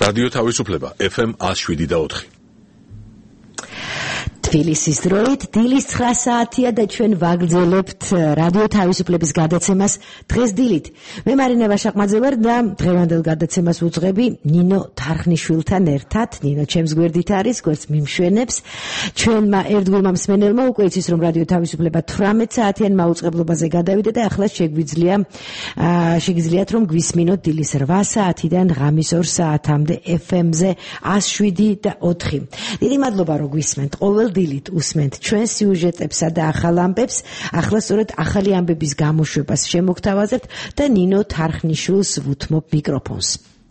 რადიო თავისუფლება FM 107.4. თბილისის დროით დილის 9 საათია და ჩვენ ვაგრძელებთ რადიო თავისუფლების გადაცემას დღეს დილით. მე მარინა ვაშაყმაძე ვარ და დღევანდელ გადაცემას უძღვები ნინო თარხნიშვილთან ერთად. ნინო ჩემს გვერდით არის, გვერდს მიმშვენებს. ჩვენმა ერთგულმა მსმენელმა უკვე იცის, რომ რადიო თავისუფლება 18 საათიან მაუწყებლობაზე გადავიდა და ახლა შეგიძლიათ რომ გვისმინოთ დილის 8 საათიდან ღამის 2 საათამდე FM-ზე 107.4. დიდი მადლობა რომ გვისმენთ ყოველ დილით უსმენთ ჩვენ სიუჟეტებსა და ახალ ამბებს. ახლა სწორედ ახალი ამბების გამოშვებას შემოგთავაზებთ და ნინო თარხნიშვილს ვუთმობ მიკროფონს.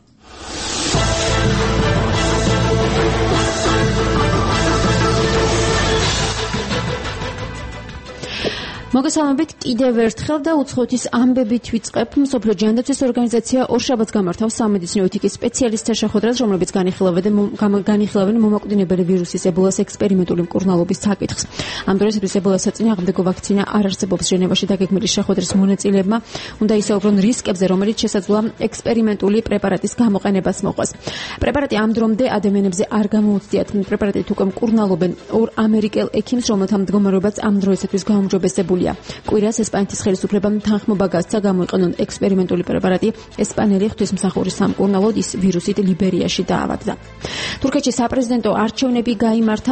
მოგესალმებით კიდევ ერთხელ და უცხოეთის ამბებით ვიწყებ. მსოფლიო ჯანდაცვის ორგანიზაცია ორშაბათს გამართავს სამედიცინო ეთიკის სპეციალისტთა შეხვედრას, რომლებიც განიხილავენ მომაკვდინებელი ვირუსის ებოლას ექსპერიმენტული მკურნალობის საკითხს. ამ დროისათვის ებოლას საწინააღმდეგო ვაქცინა არ არსებობს ჟენევაში დაგეგმილი შეხვედრის მონაწილეებმა. უნდა ისაუბრონ რისკებზე, რომელიც შესაძლოა ექსპერიმენტული პრეპარატის გამოყენებას მოყვას. პრეპარატი ამ დრომდე ადამიანებზე არ გამოუცდიათ. პრეპარატით უკვე მკურნალობენ ორ ამერიკელ ექიმს, რომელთა მდგომარეობაც ამ დროისათვის გაუმჯობესებულია. კვირას ესპანეთის ხელისუფლებამ თანხმობა გასცა გამოიყენონ ექსპერიმენტული პრეპარატი ესპანელი ღვთისმსახურის სამკურნალოდ ის ვირუსით ლიბერიაში დაავადდა. თურქეთში საპრეზიდენტო არჩევნები გაიმართა.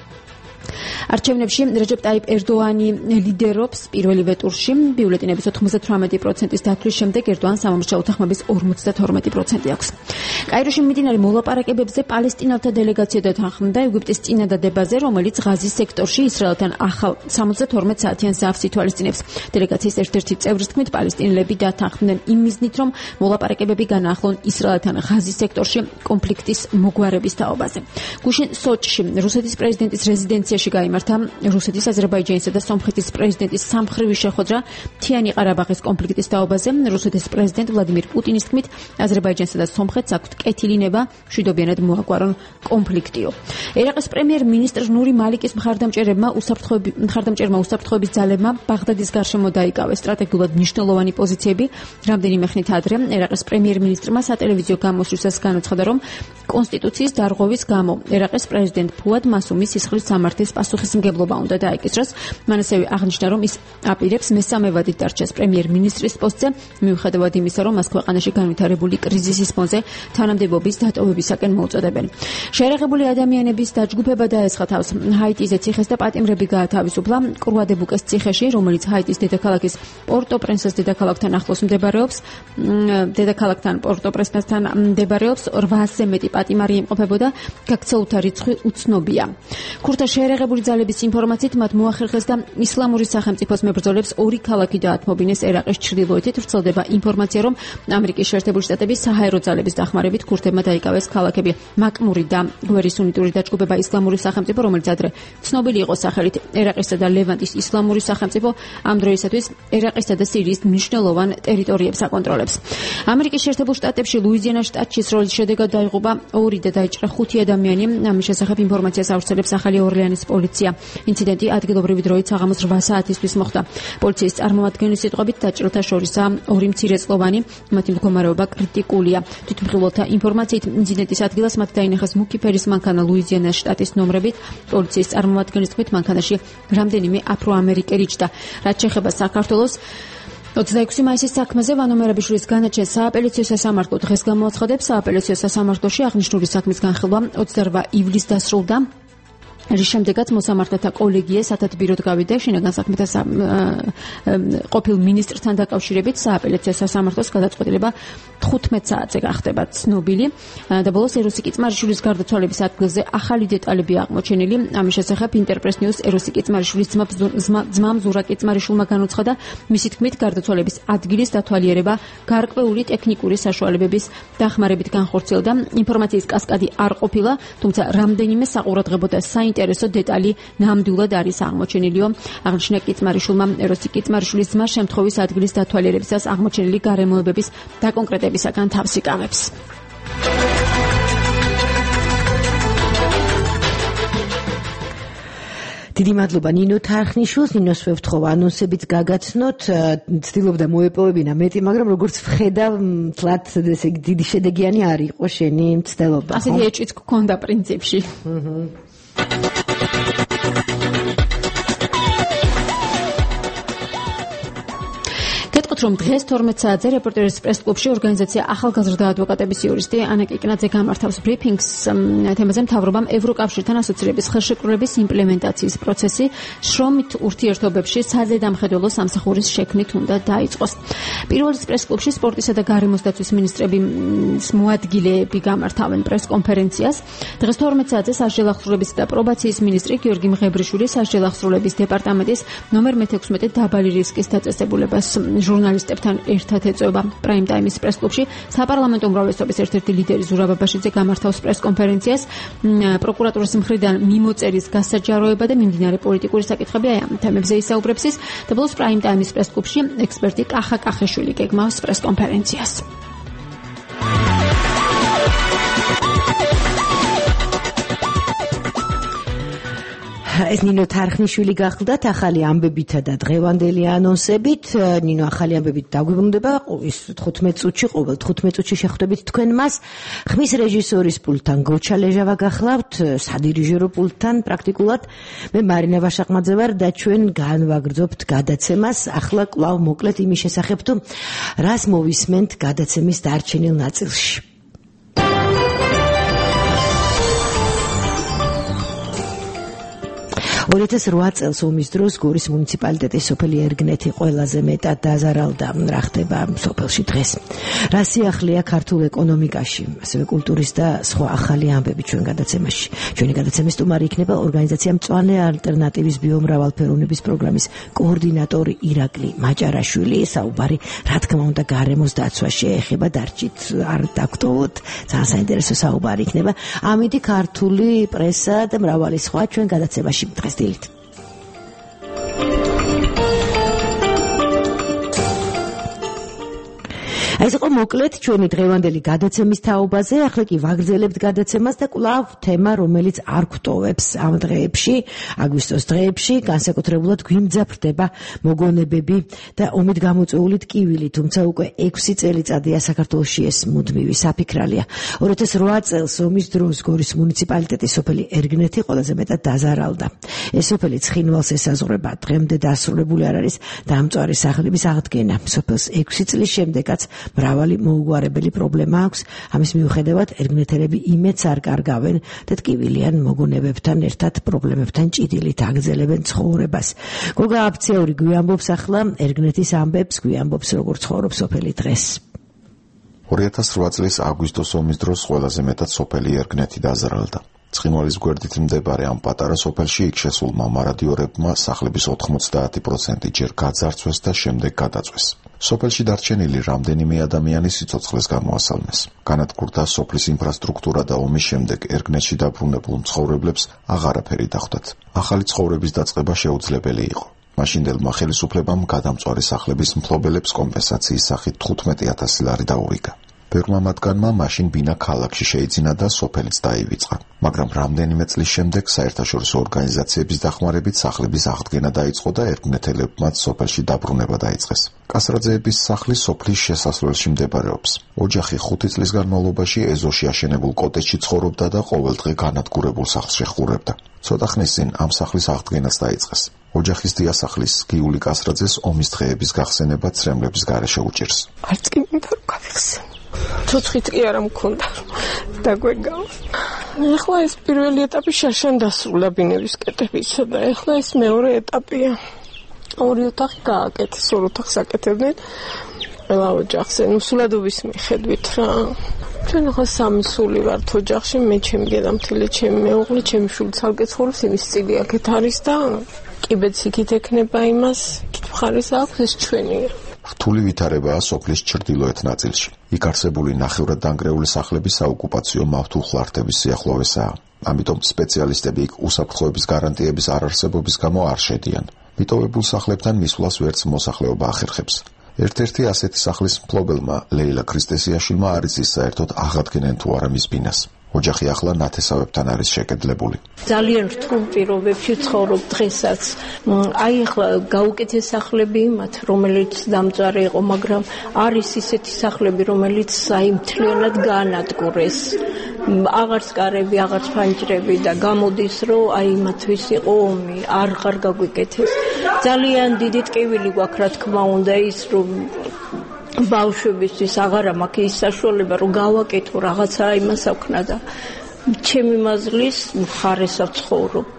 არჩევნებში რეჯეპ ტაიპ ერდოანი ლიდერობს პირველივე ტურში. ბიულეტენების 98%-ის დათვლის შემდეგ ერდოანს სამომრჩევლო თანხმობის 52% აქვს. კაიროში მიმდინარე მოლაპარაკებებზე პალესტინელთა დელეგაცია დათანხმდა ეგვიპტის წინადადებაზე, რომელიც ღაზის სექტორში ისრაელთან ახალ 72 საათიან ზავს ითვალისწინებს. დელეგაციის ერთ-ერთი წევრის თქმით, პალესტინელები დათანხმდნენ იმ მიზნით, რომ მოლაპარაკებები განახლონ ისრაელთან ღაზის სექტორში კონფლიქტის მოგვარების თაობაზე. გუშინ სოჭში რუსეთის პრეზიდენტის რეზიდენციაში გაიმართა რუსეთის, აზერბაიჯანისა და სომხეთის პრეზიდენტის სამხრივი შეხვედრა მთიანი ყარაბაღის კონფლიქტის თაობაზე. რუსეთის პრეზიდენტ ვლადიმირ პუტინის თქმით, აზერბაიჯანსა და სომხეთს აქვთ კეთილინება მშვიდობიანად მოაგვარონ კონფლიქტიო. ერაყის პრემიერ-მინისტრ ნური მალიკის მხარდამჭერმა უსაფრთხოების ძალებმა ბაღდადის გარშემო დაიკავეს სტრატეგიულად მნიშვნელოვანი პოზიციები. რამდენიმე ხნით ადრე ერაყის პრემიერ-მინისტრმა სატელევიზიო გამოსვლისას განაცხადა, რომ კონსტიტუციის დარღვევის გამო ერაყის პრეზიდენტ ფუად მასუმის სისხლის სამართლის პასუხისმგებლობა უნდა დაეკისროს. მან ასევე აღნიშნა, რომ ის აპირებს მესამე ვადით დარჩეს პრემიერ-მინისტრის პოსტზე, მიუხედავად იმისა, რომ მას ქვეყანაში განვითარებული კრიზისის ფონზე თანამდებობის დატოვებისაკენ მოუწოდებენ. შეერაღებული ადამიანების დაჯგუფება დაესხა თავს ჰაიტიზე ციხეს და პატიმრები გაათავისუფლა კრუადებუკეს ციხეში, რომელიც ჰაიტის დედაქალაქის პორტო-პრენსის დედაქალაქთან ახლოს მდებარეობს. დედაქალაქთან პორტო-პრენსთან მდებარეობს 800-ზე მეტი პატიმარი იმყოფებოდა, გაქცეულთა რიცხვი უცნობია. ქურთა შეერაღებული ძალების ინფორმაციით მათ მოახერხეს და ისლამური სახელმწიფოს მებრძოლებს ორი ქალაქი დაათმობინეს ერაყის ჩრდილოეთით. ვრცელდება ინფორმაცია, რომ ამერიკის შეერთებული შტატების საჰაერო ძალების დახმარებით ქურთებმა დაიკავეს ქალაქები მაკმური და გვერი სუნიტური დაჯგუფება ისლამური სახელმწიფო, რომელიც ადრე ცნობილი იყო სახელით ერაყისა და ლევანტის ისლამური სახელმწიფო, ამ დროისათვის ერაყისა და სირიის მნიშვნელოვან ტერიტორიებს აკონტროლებს. ამერიკის შეერთებულ შტატებში ლუიზიანას შტატში სროლის შედეგად დაიღუპა 2 და დაიჭრა 5 ადამიანი. ამის შესახებ ინფორმაციას ავრცელებს ახალი ორლეანის პოლიცია. ინციდენტი ადგილობრივი დროით საღამოს 8 საათისთვის მოხდა. პოლიციის წარმომადგენლის სიტყვებით დაჭრილთა შორისაა 2 მცირეწლოვანი, მათი მდგომარეობა კრიტიკულია. თვითმხილველთა ინფორმაციით ინციდენტის ადგილას მათ დაინახეს მუქი ფერის მანქანა ლუიზიანას შტატის ნომრებით. პოლიციის წარმომადგენლის თქმით, მანქანაში რამდენიმე აფროამერიკელი იჯდა. რაც შეეხება საქართველოს 26 მაისის საქმეზე ვანომერაბიშვილის განაჩენს სააპელიციო სასამართლო დღეს გამოაცხადებს. სააპელიციო სასამართლოში აღნიშნული საქმის განხილვა 28 ივლისს დასრულდა. რის შემდეგაც მოსამართლეთა კოლეგია სათათბიროდ გავიდა შინაგან საქმეთა ყოფილ მინისტრთან დაკავშირებით. სააპელიციო სასამართლოს გადაწყვეტილება 15 საათზე გახდება ცნობილი და ბოლოს ეროსი კიწმარიშვილის გარდაცვალების ადგილზე ახალი დეტალები აღმოჩენილი. ამის შესახებ ინტერპრეს ნიუს ეროსი კიწმარიშვილის ძმამ ზურა კიწმარიშვილმა განუცხადა, მისი თქმით გარდაცვალების ადგილის დათვალიერება გარკვეული ტექნიკური საშუალებების დახმარებით განხორციელდა. ინფორმაციის კასკადი არ ყოფილა, თუმცა რამდენიმე საყურადღებო და საინტერესო დეტალი ნამდვილად არის აღმოჩენილიო. აღნიშნა კიწმარიშვილმა ეროსი კიწმარიშვილის ძმა შემთხვევის ადგილის დათვალიერებისას აღმოჩენილი გარემოებების დაკონკრეტებისაგან თავს იკავებს. დიდი მადლობა ნინო თარხნიშვილს, ნინოს ვევთხოვა ანონსებით გაგაცნოთ, ცდილობდა მოეპოვებინა მეტი, მაგრამ როგორც ვხედავ, თლათ ესე იგი დიდი შედეგიანი არ იყო შენი მცდელობა. ასეთი ეჭვიც გქონდა პრინციპში. რომ დღეს 12 საათზე რეპორტერის პრეს-კლუბში ორგანიზაცია ახალგაზრდა ადვოკატების იურისტი ანა კიკნაძე გამართავს ბრიფინგს თემაზე მთავრობამ ევროკავშირთან ასოცირების ხელშეკრულების იმპლემენტაციის პროცესი შრომით ურთიერთობებში საზედამხედველო სამსახურის შექმნით უნდა დაიწყოს. პირველ პრეს-კლუბში სპორტისა და გარემოს დაცვის მინისტრების მოადგილეები გამართავენ პრეს-კონფერენციას. დღეს 12 საათზე სასჯელახსრულებისა და პრობაციის მინისტრი გიორგი მღებრიშვილი სასჯელახსრულების დეპარტამენტის ნომერ 16 დაბალი რისკის დაწესებულებას ჟურნალისტებთან ერთად ეწევა. პრაიმ ტაიმის პრეს-კლუბში საპარლამენტო უმრავლესობის ერთ-ერთი ლიდერი ზურაბ აბაშიძე გამართავს პრეს-კონფერენციას. პროკურატურის მხრიდან მიმოწერის გასაჯაროება და მიმდინარე პოლიტიკური საკითხები აი ამ თემებზე ისაუბრებს ის და ბოლოს პრაიმ ტაიმის პრეს-კლუბში ექსპერტი კახა კახეშვილი გეგმავს პრეს-კონფერენციას. ეს ნინო თარხნიშვილი გახლდათ ახალი ამბებითა და დღევანდელი ანონსებით. ნინო ახალი ამბებით დაგვიბრუნდება ის 15 წუთში, ყოველ 15 წუთში შეხვდებით თქვენ მას. ხმის რეჟისორის პულტთან გოჩა ლეჟავა გახლავთ, სადირიჟორო პულტთან პრაქტიკულად მე მარინა ვაშაყმაძე ვარ და ჩვენ განვაგრძობთ გადაცემას. ახლა კვლავ მოკლედ იმის შესახებ თუ რას მოვისმენთ გადაცემის დარჩენილ ნაწილში. 2008 წელს ომის დროს გორის მუნიციპალიტეტის სოფელი ერგნეთი ყველაზე მეტად დაზარალდა. რა ხდება სოფელში დღეს? რა სიახლეა ქართულ ეკონომიკაში, ასევე კულტურის და სხვა ახალი ამბები ჩვენ გადაცემაში. ჩვენი გადაცემის სტუმარი იქნება ორგანიზაცია მწვანე ალტერნატივის ბიომრავალფეროვნების პროგრამის კოორდინატორი ირაკლი მაჭარაშვილი. საუბარი რა თქმა უნდა გარემოს დაცვას შეეხება, დარჩით არ დაგტოვოთ, ძალიან საინტერესო საუბარი იქნება. ამით ქართული პრესა და მრავალი სხვა ჩვენ გადაცემაში დღეს დილით. ეს იყო მოკლედ ჩვენი დღევანდელი გადაცემის თაობაზე. ახლა კი ვაგრძელებთ გადაცემას და კვლავ თემა, რომელიც არ გვტოვებს ამ დღეებში, აგვისტოს დღეებში, განსაკუთრებულად გვიმძაფრდება მოგონებები და ომით გამოწვეული ტკივილი, თუმცა უკვე 6 წელიწადია საქართველოში ეს მუდმივი საფიქრალია. 2008 წელს ომის დროს გორის მუნიციპალიტეტის სოფელი ერგნეთი ყველაზე მეტად დაზარალდა. ეს სოფელი ცხინვალს ესაზღვრება. დღემდე დასრულებული არ არის დამწვარი სახლების აღდგენა. სოფელს 6 წლის შემდეგაც მრავალი მოუგვარებელი პრობლემა აქვს. ამის მიუხედავად ერგნეთელები იმედს არ კარგავენ და ტკივილიან მოგონებებთან ერთად პრობლემებთან ჭიდილით აგრძელებენ ცხოვრებას. გოგა აფციური გვიამბობს ახლა ერგნეთის ამბებს, გვიამბობს როგორ ცხოვრობს სოფელი დღეს. 2008 წლის აგვისტოს ომის დროს ყველაზე მეტად სოფელი ერგნეთი დაზარალდა. ცხინვალის გვერდით მდებარე ამ პატარა სოფელში იქ შესულმა მარადიორებმა სახლების 90% ჯერ გაძარცვეს და შემდეგ გადაწვეს. სოფელში დარჩენილი რამდენიმე ადამიანი სიცოცხლეს გამოასალმეს. განადგურდა სოფლის ინფრასტრუქტურა და ომის შემდეგ ერგნეთში დაბრუნებულ მცხოვრებლებს აღარაფერი დახვდათ. ახალი ცხოვრების დაწყება შეუძლებელი იყო. მაშინდელმა ხელისუფლებამ გადამწვარი სახლების მფლობელებს კომპენსაციის სახით 15,000 ლარი დაურიგა. ბევრმა მათგანმა მაშინ ბინა ქალაქში შეიძინა და სოფელიც დაივიწყა. მაგრამ რამდენიმე წლის შემდეგ საერთაშორისო ორგანიზაციების დახმარებით სახლების აღდგენა დაიწყო და ერგნეთელებმაც სოფელში დაბრუნება დაიწყეს. კასრაძეების სახლი სოფლის შესასვლელში მდებარეობს. ოჯახი 5 წლის განმავლობაში ეზოში აშენებულ კოტეჯში ცხოვრობდა და ყოველდღე განადგურებულ სახლს შეჰყურებდა. ცოტა ხნის წინ ამ სახლის აღდგენაც დაიწყეს. ოჯახის დიასახლის გიული კასრაძეს ომის დღეების გახსენება ცრემლების გარეშე უჭირს. არც კი მინდა რომ გავიხსენო. ცოცხლით კი არა მქონდა დაგვეგავა. ეხლა ეს პირველი ეტაპი შარშან დასრულა ბინების კეთებისა და ეხლა ეს მეორე ეტაპია. ორი ოთახი გააკეთეს, ორ ოთახს აკეთებდნენ ყველა ოჯახზე, სულადობის მიხედვით რა. ჩვენ ახლა 3 სული ვართ ოჯახში, მე ჩემი დედამთილი, ჩემი მეუღლე, ჩემი შული ცალკე ცხოვრობს, იმის წილი აქეთ არის და კიბეც იქით ექნება იმას, იქით მხარეს აქვს, ეს ჩვენია. რთული ვითარებაა სოფლის ჩრდილოეთ ნაწილში. იქ არსებული ნახევრად დანგრეული სახლები საოკუპაციო მავთულხლართების სიახლოვესაა. ამიტომ სპეციალისტები იქ უსაფრთხოების გარანტიების არარსებობის გამო არ შედიან. მიტოვებულ სახლებთან მისვლას ვერც მოსახლეობა ახერხებს. ერთ-ერთი ასეთი სახლის მფლობელმა ლეილა ქრისტესიაშვილმა არ იცის საერთოდ აღადგენენ თუ არა მის ბინას. ოჯახი ახლა ნათესავებთან არის შეკედლებული. ძალიან რთულ პირობებში ცხოვრობ დღესაც. აი ახლა გაუკეთეს სახლები მათ, რომელიც დამწარე იყო, მაგრამ არის ისეთი სახლები, რომელიც აი მთლიანად გაანადგურეს. აღარც კარები, აღარც ფანჯრები და გამოდის, რომ აი მათთვის იყო ომი, აღარ გაგვიკეთეს. ძალიან დიდი ტკივილი გვაქვს, რა თქმა უნდა, ის რომ ბავშვებისთვის აღარა მაქვს ის საშუალება, რომ გავაკეთო რაღაცა იმას აქვნა და ჩემი მაზლის მხარესად ცხოვრობთ,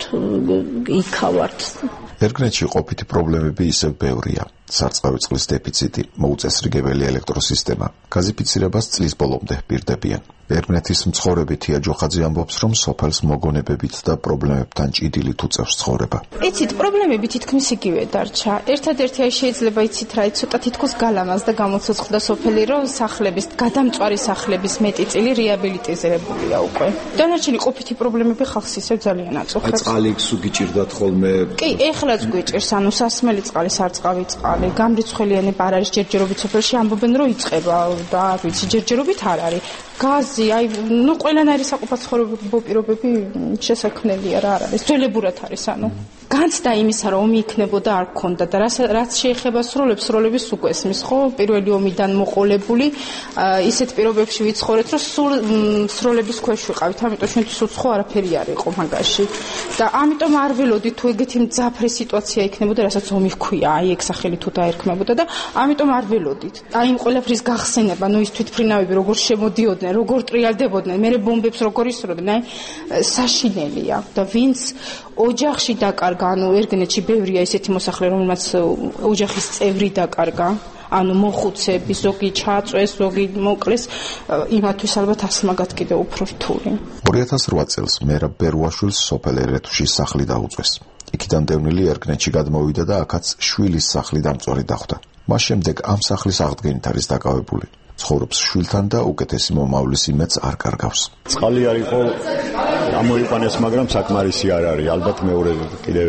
იქავართ. ერგნეთში ყოფითი პრობლემები ისევ ბევრია. სარწყავი წყლის დეფიციტი, მოუწესრიგებელი ელექტროსისტემა, გაზიფიცირებას წლის ბოლომდე ჰპირდებიან. ერგნეთის მცხოვრები თია ჯოხაძე ამბობს, რომ სოფელს მოგონებებით და პრობლემებთან ჭიდილი უწევს ცხოვრება. იცით, პრობლემები თითქმის იგივე დარჩა. ერთადერთი აი შეიძლება იცით რა, ცოტა თითქოს გალამას და გამოცოცხლდა სოფელი, რომ სახლების, გადამწვარი სახლების მეტი წილი რეაბილიტიზირებულია უკვე. დანარჩენი ყოფითი პრობლემები ხალხს ისევ ძალიან აწუხებს. წყალი სულ გიჭირდათ ხოლმე. კი, ეხლაც გვიჭირს, ანუ სასმელი წყალი, სარწყავი წყალი, გამრიცხველიანება არ არის ჯერჯერობით სოფელში, ამბობენ რომ იწყება და არ ვიცი, ჯერჯერობით არ არის. გაზი, აი, ყველანაირი საყოფაცხოვრებო პირობები შესაქმნელია რა არ არის. ძველებურად არის, ანუ განცდა იმისა, რომ ომი იქნებოდა არ გქონდა და რაც შეეხება სროლების უკვე ესმის, ხო? პირველი ომიდან მოყოლებული, ისეთ პირობებში ვიცხოვრეთ, რომ სულ სროლების ქვეშ ვიყავით, ამიტომ ჩვენთვის უცხო არაფერი არ იყო მაგაში. და ამიტომ არ ველოდით თუ ეგეთი მძაფრი სიტუაცია იქნებოდა, რასაც ომი ჰქვია, აი ეგ სახელი თუ დაერქმებოდა და ამიტომ არ ველოდით. აი იმ ყველაფრის გახსენება, ნუ ის თვითმფრინავები როგორ შემოდიოდნენ, როგორ ტრიალდებოდნენ, მერე ბომბებს როგორ ისროდნენ, აი საშინელია და ვინც ოჯახში დაკარგა, ანუ ერგნეთში ბევრია ისეთი მოსახლე, რომელმაც ოჯახის წევრი დაკარგა, ანუ მოხუცები, ზოგი ჩაწვეს, ზოგი მოკლეს, იმათვის ალბათ ასმაგად კიდევ უფრო რთული. 2008 წელს მერაბ ბერუაშვილს სოფელ ერეთუში სახლი დაუწვეს. იქიდან დევნილი ერგნეთში გადმოვიდა და აქაც შვილის სახლი დამწვარი დახვდა. მას შემდეგ ამ სახლის აღდგენით არის დაკავებული. ცხოვრობს შვილთან და უკეთესი მომავლის იმედს არ კარგავს. წყალი არ იყო ამოიყვანეს, მაგრამ საკმარისი არ არის. ალბათ მეორე კიდევ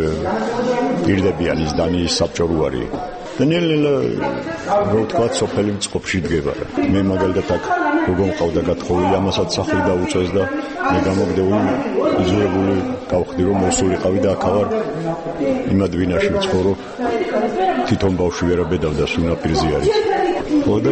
პირდებიან ის დანიის საბჭორო არის. და ნელ-ნელა რო თქვა სოფელი წყობში დგება. მე მაგალითად აქ როგორ მყავდა გათხოვილი, ამასაც სახლი დაუწეს და მე გამოგდებული იზოლებული გავხდი რომ მოსულიყავი და აქ ვარ იმ ადვინაში ვცხოვრობ. თვითონ ბავშვი ვერა ბედავდა სუნაპირზე არის. ხოდა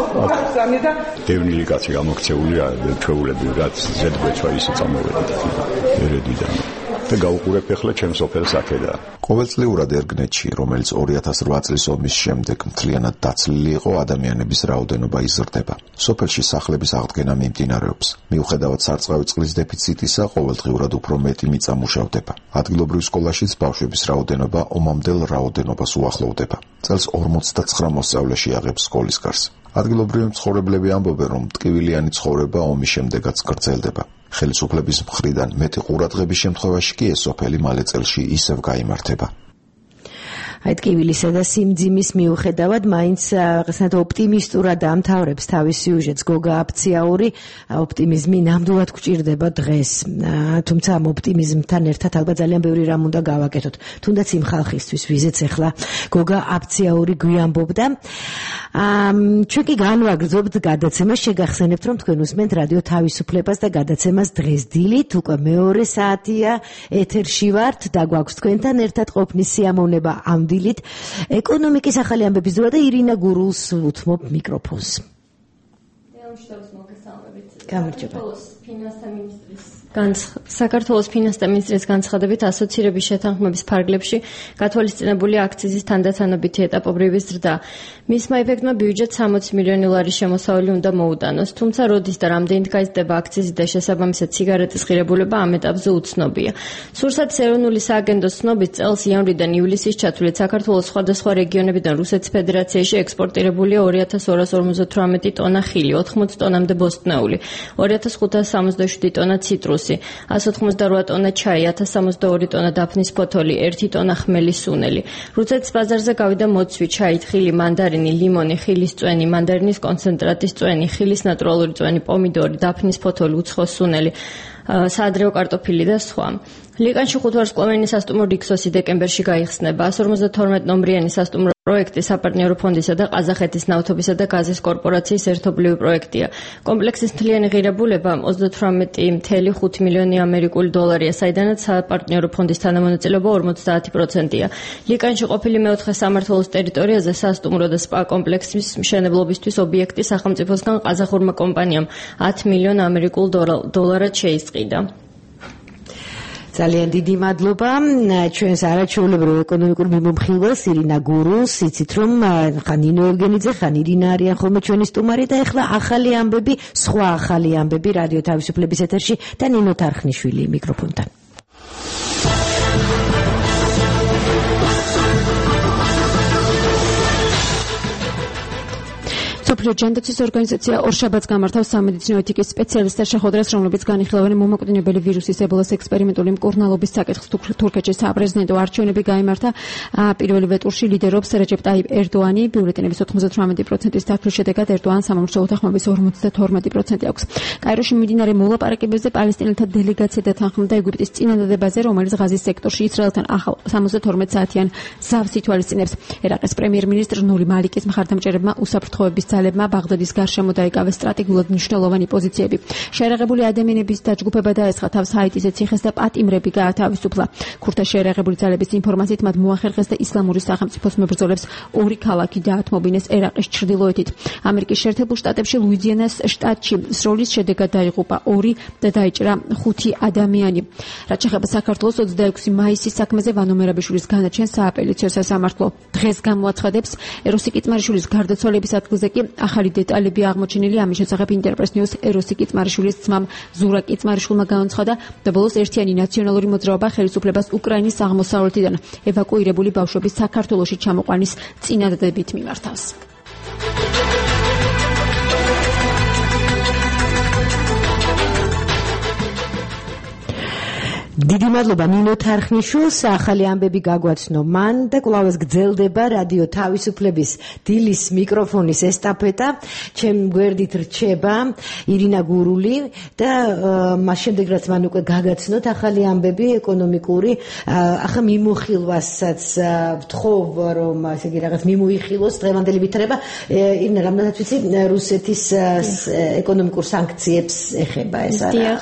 დევნილი კაცი გამოქცეულია, ჩვეულები რაც ზედგვეცვა ისე წამოვედით ერედვიდან. და გავუყურებ ახლა ჩემს სოფელს აქედან. ყოველწლიურად ერგნეთში, რომელიც 2008 წლის ომის შემდეგ მთლიანად დაცლილი იყო, ადამიანების რაოდენობა იზრდება. სოფელში სახლების აღდგენა მიმდინარეობს. მიუხედავად სარწყავი წყლის დეფიციტისა, ყოველდღიურად უფრო მეტი მიწა მუშავდება. ადგილობრივ სკოლაშიც ბავშვების რაოდენობა ომამდელ რაოდენობას უახლოვდება. წელს 59 მოსწავლეში აღებს სკოლის გარს. ადგილობრივი მცხოვრებლები ამბობენ, რომ ტკივილიანი ცხოვრება ომის შემდეგაც გრძელდება. ხელისუფლების მხრიდან მეტი ყურადღების შემთხვევაში კი ეს სოფელი მალე წელში ისევ გაიმართება. აი ტკივილისა და სიმძიმის მიუხედავად მაინც რაღაცნაირად ოპტიმისტურად ამთავრებს თავის სიუჟეტს გოგა აფციაური. ოპტიმიზმი ნამდვილად გვჭირდება დღეს, თუმცა ამ ოპტიმიზმთან ერთად ალბათ ძალიან ბევრი რამ უნდა გავაკეთოთ, თუნდაც იმ ხალხისთვის, ვიზეც ახლა გოგა აფციაური გვიამბობდა. ჩვენ კი განვაგრძობთ გადაცემას, შეგახსენებთ, რომ თქვენ უსმენთ რადიო თავისუფლებას და გადაცემას დღეს დილით, უკვე მეორე საათია ეთერში ვართ და გვაქვს თქვენთან ერთად ყოფნის სიამოვნება ამ დილით. ეკონომიკის ახალი ამბების ზურა და ირინა გურულს უთმობ მიკროფონს. გამარჯობა. საქართველოს ფინანსთა მინისტრის განცხადებით ასოცირების შეთანხმების ფარგლებში გათვალისწინებული აქციზის თანდათანობითი ეტაპობრივი ზრდა. მისმა ეფექტმა ბიუჯეტს 60 მილიონი ლარის შემოსავალი უნდა მოუტანოს, თუმცა როდის და რამდენით გაიზრდება აქციზი და შესაბამისად სიგარეტის ღირებულება ამ ეტაპზე უცნობია. სურსათის ეროვნული სააგენტოს ცნობით წელს იანვრიდან ივლისის ჩათვლით საქართველოს სხვადასხვა რეგიონებიდან რუსეთის ფედერაციაში ექსპორტირებულია 2258 ტონა ხილი, 80 ტონამდე ბოსტნეული, 2567 ტონა ციტრუსი, 188 ტონა ჩაი, 1062 ტონა დაფნის ფოთოლი, 1 ტონა ხმელის სუნელი. რუსეთის ბაზარზე გავიდა მოცვი, ჩაი, ხილი, მანდარინი, ლიმონი, ხილის წვენი, მანდარინის კონცენტრატის წვენი, ხილის ნატურალური წვენი, პომიდორი, დაფნის ფოთოლი, უცხო სუნელი. საადრეო კარტოფილი და სხვა. ლიკანში 5 ვარსკვლავიანი სასტუმრო რიქსოსი დეკემბერში გაიხსნება. 152 ნომრიანი სასტუმრო პროექტი საპარტნიორო ფონდისა და ყაზახეთის ნავთობისა და გაზის კორპორაციის ერთობლივი პროექტია. კომპლექსის მთლიანი ღირებულება 38.5 მილიონი ამერიკული დოლარია, საიდანაც საპარტნიორო ფონდის თანამონაწილეობა 50%-ია. ლიკანში ყოფილი მეოთხე სამმართველოს ტერიტორიაზე სასტუმრო და სპა კომპლექსის მშენებლობისთვის ობიექტი სახელმწიფოსგან ყაზახურმა კომპანიამ 10 მილიონ ამერიკულ დოლარად შეისყიდა. ძალიან დიდი მადლობა ჩვენს არაჩვეულებრივ ეკონომიკურ მიმომხილველს ირინა გურუს. იცით რომ ხან ნინო ევგენიძე, ხან ირინა არიან ხოლმე ჩვენი სტუმარი და ეხლა ახალი ამბები, სხვა ახალი ამბები რადიო თავისუფლების ეთერში და ნინო თარხნიშვილი მიკროფონთან. სოფლიო ჯანდაცვის ორგანიზაცია ორშაბათს გამართავს სამედიცინო ეთიკის სპეციალისტთა შეხვედრას, რომლებიც განიხილავენ მომაკვდინებელი ვირუსის ებოლას ექსპერიმენტული მკურნალობის საკითხს. თურქეთში საპრეზიდენტო არჩევნები გაიმართა. პირველივე ტურში ლიდერობს რეჯეპ ტაიპ ერდოანი, ბიულეტენების 98%-ის დათვლის შედეგად ერდოანს სამომრჩევ უთანხმოების 52% აქვს. კაიროში მიმდინარე მოლაპარაკებებზე პალესტინელთა დელეგაცია დათანხმდა ეგვიპტის წინადადებაზე, რომელიც ღაზის სექტორში ისრაელთან ახალ 72 საათიან ზავს ითვალისწინებს. ერაყის პრემიერ-მინისტრ ნური მალიკის მხარდამჭერებმა უსაფრთხოების ძალებმა ბაღდადის გარშემო დაიკავეს სტრატეგიულად მნიშვნელოვანი პოზიციები. შეერაღებული ადამიანების დაჯგუფება დაესხა თავს ჰაიტიზე ციხეს და პატიმრები გაათავისუფლა. ქურთა შეერაღებული ძალების ინფორმაციით მათ მოახერხეს და ისლამური სახელმწიფოს მებრძოლებს 2 ქალაქი დაათმობინეს ერაყის ჩრდილოეთით. ამერიკის შეერთებულ შტატებში ლუიზიანას შტატში სროლის შედეგად დაიღუპა 2 და დაიჭრა 5 ადამიანი. რაც შეეხება საქართველოს 26 მაისის საქმეზე ვანო მერაბიშვილის განაჩენს სააპელიციო სასამართლო დღეს გამოაცხადებს. ეროსი კიწმარიშვილის გარდაცვალების ადგილზე კი ახალი დეტალები აღმოჩენილი. ამის შესახებ ინტერპრეს ნიუს ეროსი კიწმარიშვილის ძმამ ზურა კიწმარიშვილმა განაცხადა და ბოლოს ერთიანი ნაციონალური მოძრაობა ხელისუფლებას უკრაინის აღმოსავლეთიდან ევაკუირებული ბავშვების საქართველოში ჩამოყვანის წინადადებით მიმართავს. დიდი მადლობა ნინო თარხნიშვილს. ახალი ამბები გაგვაცნო მან და კვლავ გრძელდება რადიო თავისუფლების დილის მიკროფონის ესტაფეტა. ჩემ გვერდით რჩება ირინა გურული და მას შემდეგ რაც მან უკვე გაგაცნოთ ახალი ამბები ეკონომიკური, ახლა მიმოხილვასაც ვთხოვ რომ ესე იგი რაღაც მიმოიხილოს დღევანდელი ვითარება. ირინა, რამდენად ვიცი, რუსეთის ეკონომიკურ სანქციებს ეხება ეს არა?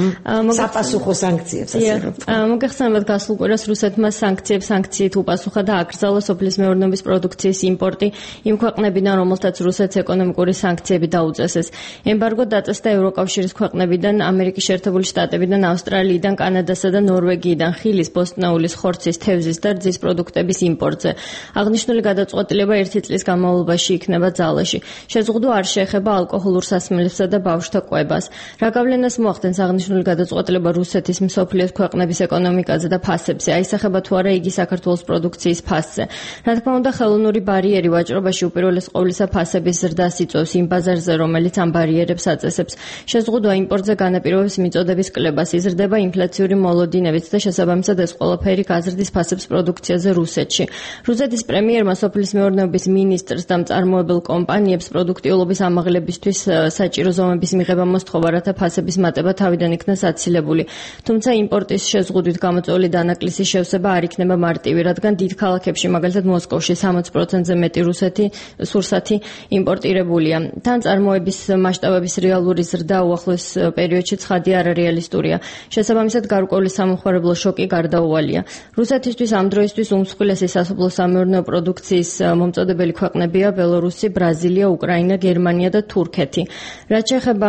საპასუხო სანქციებს. მოგეხსენებათ გასულ კვირას რუსეთმა სანქციით უპასუხა და აკრძალა სოფლის მეურნეობის პროდუქციის იმპორტი იმ ქვეყნებიდან, რომელთაც რუსეთს ეკონომიკური სანქციები დაუწესეს. ემბარგო დაწესდა ევროკავშირის ქვეყნებიდან, ამერიკის შეერთებული შტატებიდან, ავსტრალიიდან, კანადასა და ნორვეგიიდან ხილის, ბოსტნეულის, ხორცის, თევზის და რძის პროდუქტების იმპორტზე. აღნიშნული გადაწყვეტილება 1 წლის განმავლობაში იქნება ძალაში. შეზღუდვა არ შეეხება ალკოჰოლურ სასმელებსა და ბავშვთა კვებას. რა გავლენას მოახდენს აღნიშნული გადაწყვეტილება რუსეთის მსოფლიოს ქვეყნების ეკონომიკაზე და ფასებზე? აისახება თუ არა იგი საქართველოს პროდუქციის ფასზე? რა თქმა უნდა, ხელოვნური ბარიერი ვაჭრობაში უპირველეს ყოვლისა ფასების ზრდას იწვევს იმ ბაზარზე, რომელიც ამ ბარიერებს აწესებს. შეზღუდვა იმპორტზე განაპირობებს მიწოდების კლებას, იზრდება ინფლაციური მოლოდინებით და შესაბამისად ეს ყველაფერი გაზრდის ფასებს პროდუქციაზე რუსეთში. რუსეთის პრემიერმა სოფლის მეურნეობის მინისტრს და მწარმოებელ კომპანიებს პროდუქტიულობის ამაღლებისთვის საჭირო ზომების მიღება მოსთხოვა, რათა ფასების მატება თავიდან იქნას აცილებული. თუმცა იმპორტის შეზღუდვით გამოწვეული დანაკლისის შევსება არ იქნება მარტივი, რადგან დიდ ქალაქებში, მაგალითად მოსკოვში 60%-ზე მეტი სურსათი იმპორტირებულია. თან წარმოების მასშტაბების რეალური ზრდა უახლოეს პერიოდში ცხადი არარეალისტურია. შესაბამისად, გარკვეული სამომხმარებლო შოკი გარდაუვალია. რუსეთისთვის ამ დროისთვის უმსხვილესი სასოფლო-სამეურნეო პროდუქციის მომწოდებელი ქვეყნებია ბელორუსი, ბრაზილია, უკრაინა, გერმანია და თურქეთი. რაც შეეხება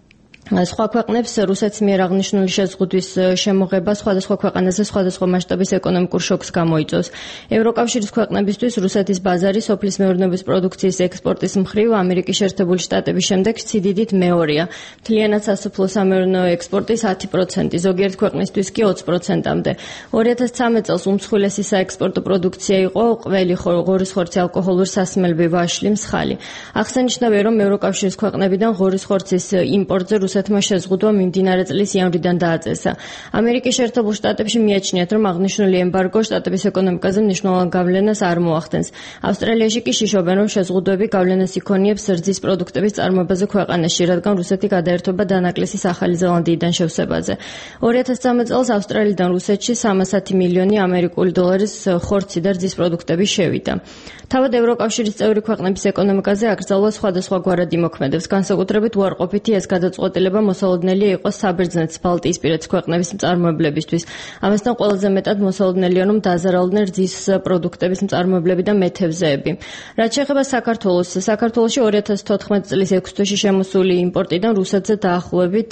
სხვა ქვეყნებს, რუსეთს მიერ აღნიშნული შეზღუდვის შემოღება სხვადასხვა ქვეყანაზე სხვადასხვა მასშტაბის ეკონომიკურ შოკს გამოიწვევს. ევროკავშირის ქვეყნებისთვის რუსეთის ბაზარი სოფლის მეურნეობის პროდუქციის ექსპორტის მხრივ ამერიკის შეერთებული შტატების შემდეგ სიდიდით მეორეა. მთლიანად სასოფლო-სამეურნეო ექსპორტის 10%, ზოგიერთ ქვეყნისთვის კი 20%-მდე. 2013 წელს უმსხვილესი საექსპორტო პროდუქცია იყო ყველი, ღორის ხორცი, ალკოჰოლური სასმელები, ვაშლი, მსხალი. აღსანიშნავია, რომ ევროკავშირის ქვეყნებიდან ღორის ხორცის იმპორტზე რუსეთმა შეზღუდვა მიმდინარე წლის იანვრიდან დააწესა. ამერიკის შეერთებულ შტატებში მიაჩნიათ, რომ აღნიშნული ემბარგო შტატების ეკონომიკაზე მნიშვნელოვან გავლენას არ მოახდენს. ავსტრალიაში კი შიშობენ, რომ შეზღუდვები გავლენას იქონიებს რძის პროდუქტების წარმოებაზე ქვეყანაში, რადგან რუსეთი გადაერთვება დანაკლისის ახალი ზელანდიიდან შევსებაზე. 2013 წელს ავსტრალიიდან რუსეთში 310 მილიონი ამერიკული დოლარის ხორცი და რძის პროდუქტები შევიდა. თავად ევროკავშირის წევრი ქვეყნების ეკონომიკაზე აკრძალვა სხვადასხვაგვარად იმოქმედებს. განსაკუთრებით უარყოფითი ეს გადაწყვეტილება მოსალოდნელია იყოს საბერძნეთის, ბალტიისპირეთის ქვეყნების მწარმოებლებისთვის. ამასთან ყველაზე მეტად მოსალოდნელია, რომ დაზარალდნენ რძის პროდუქტების მწარმოებლები და მეთევზეები. რაც შეეხება საქართველოს, საქართველოში 2014 წლის 6 თვეში შემოსული იმპორტიდან რუსეთზე დაახლოებით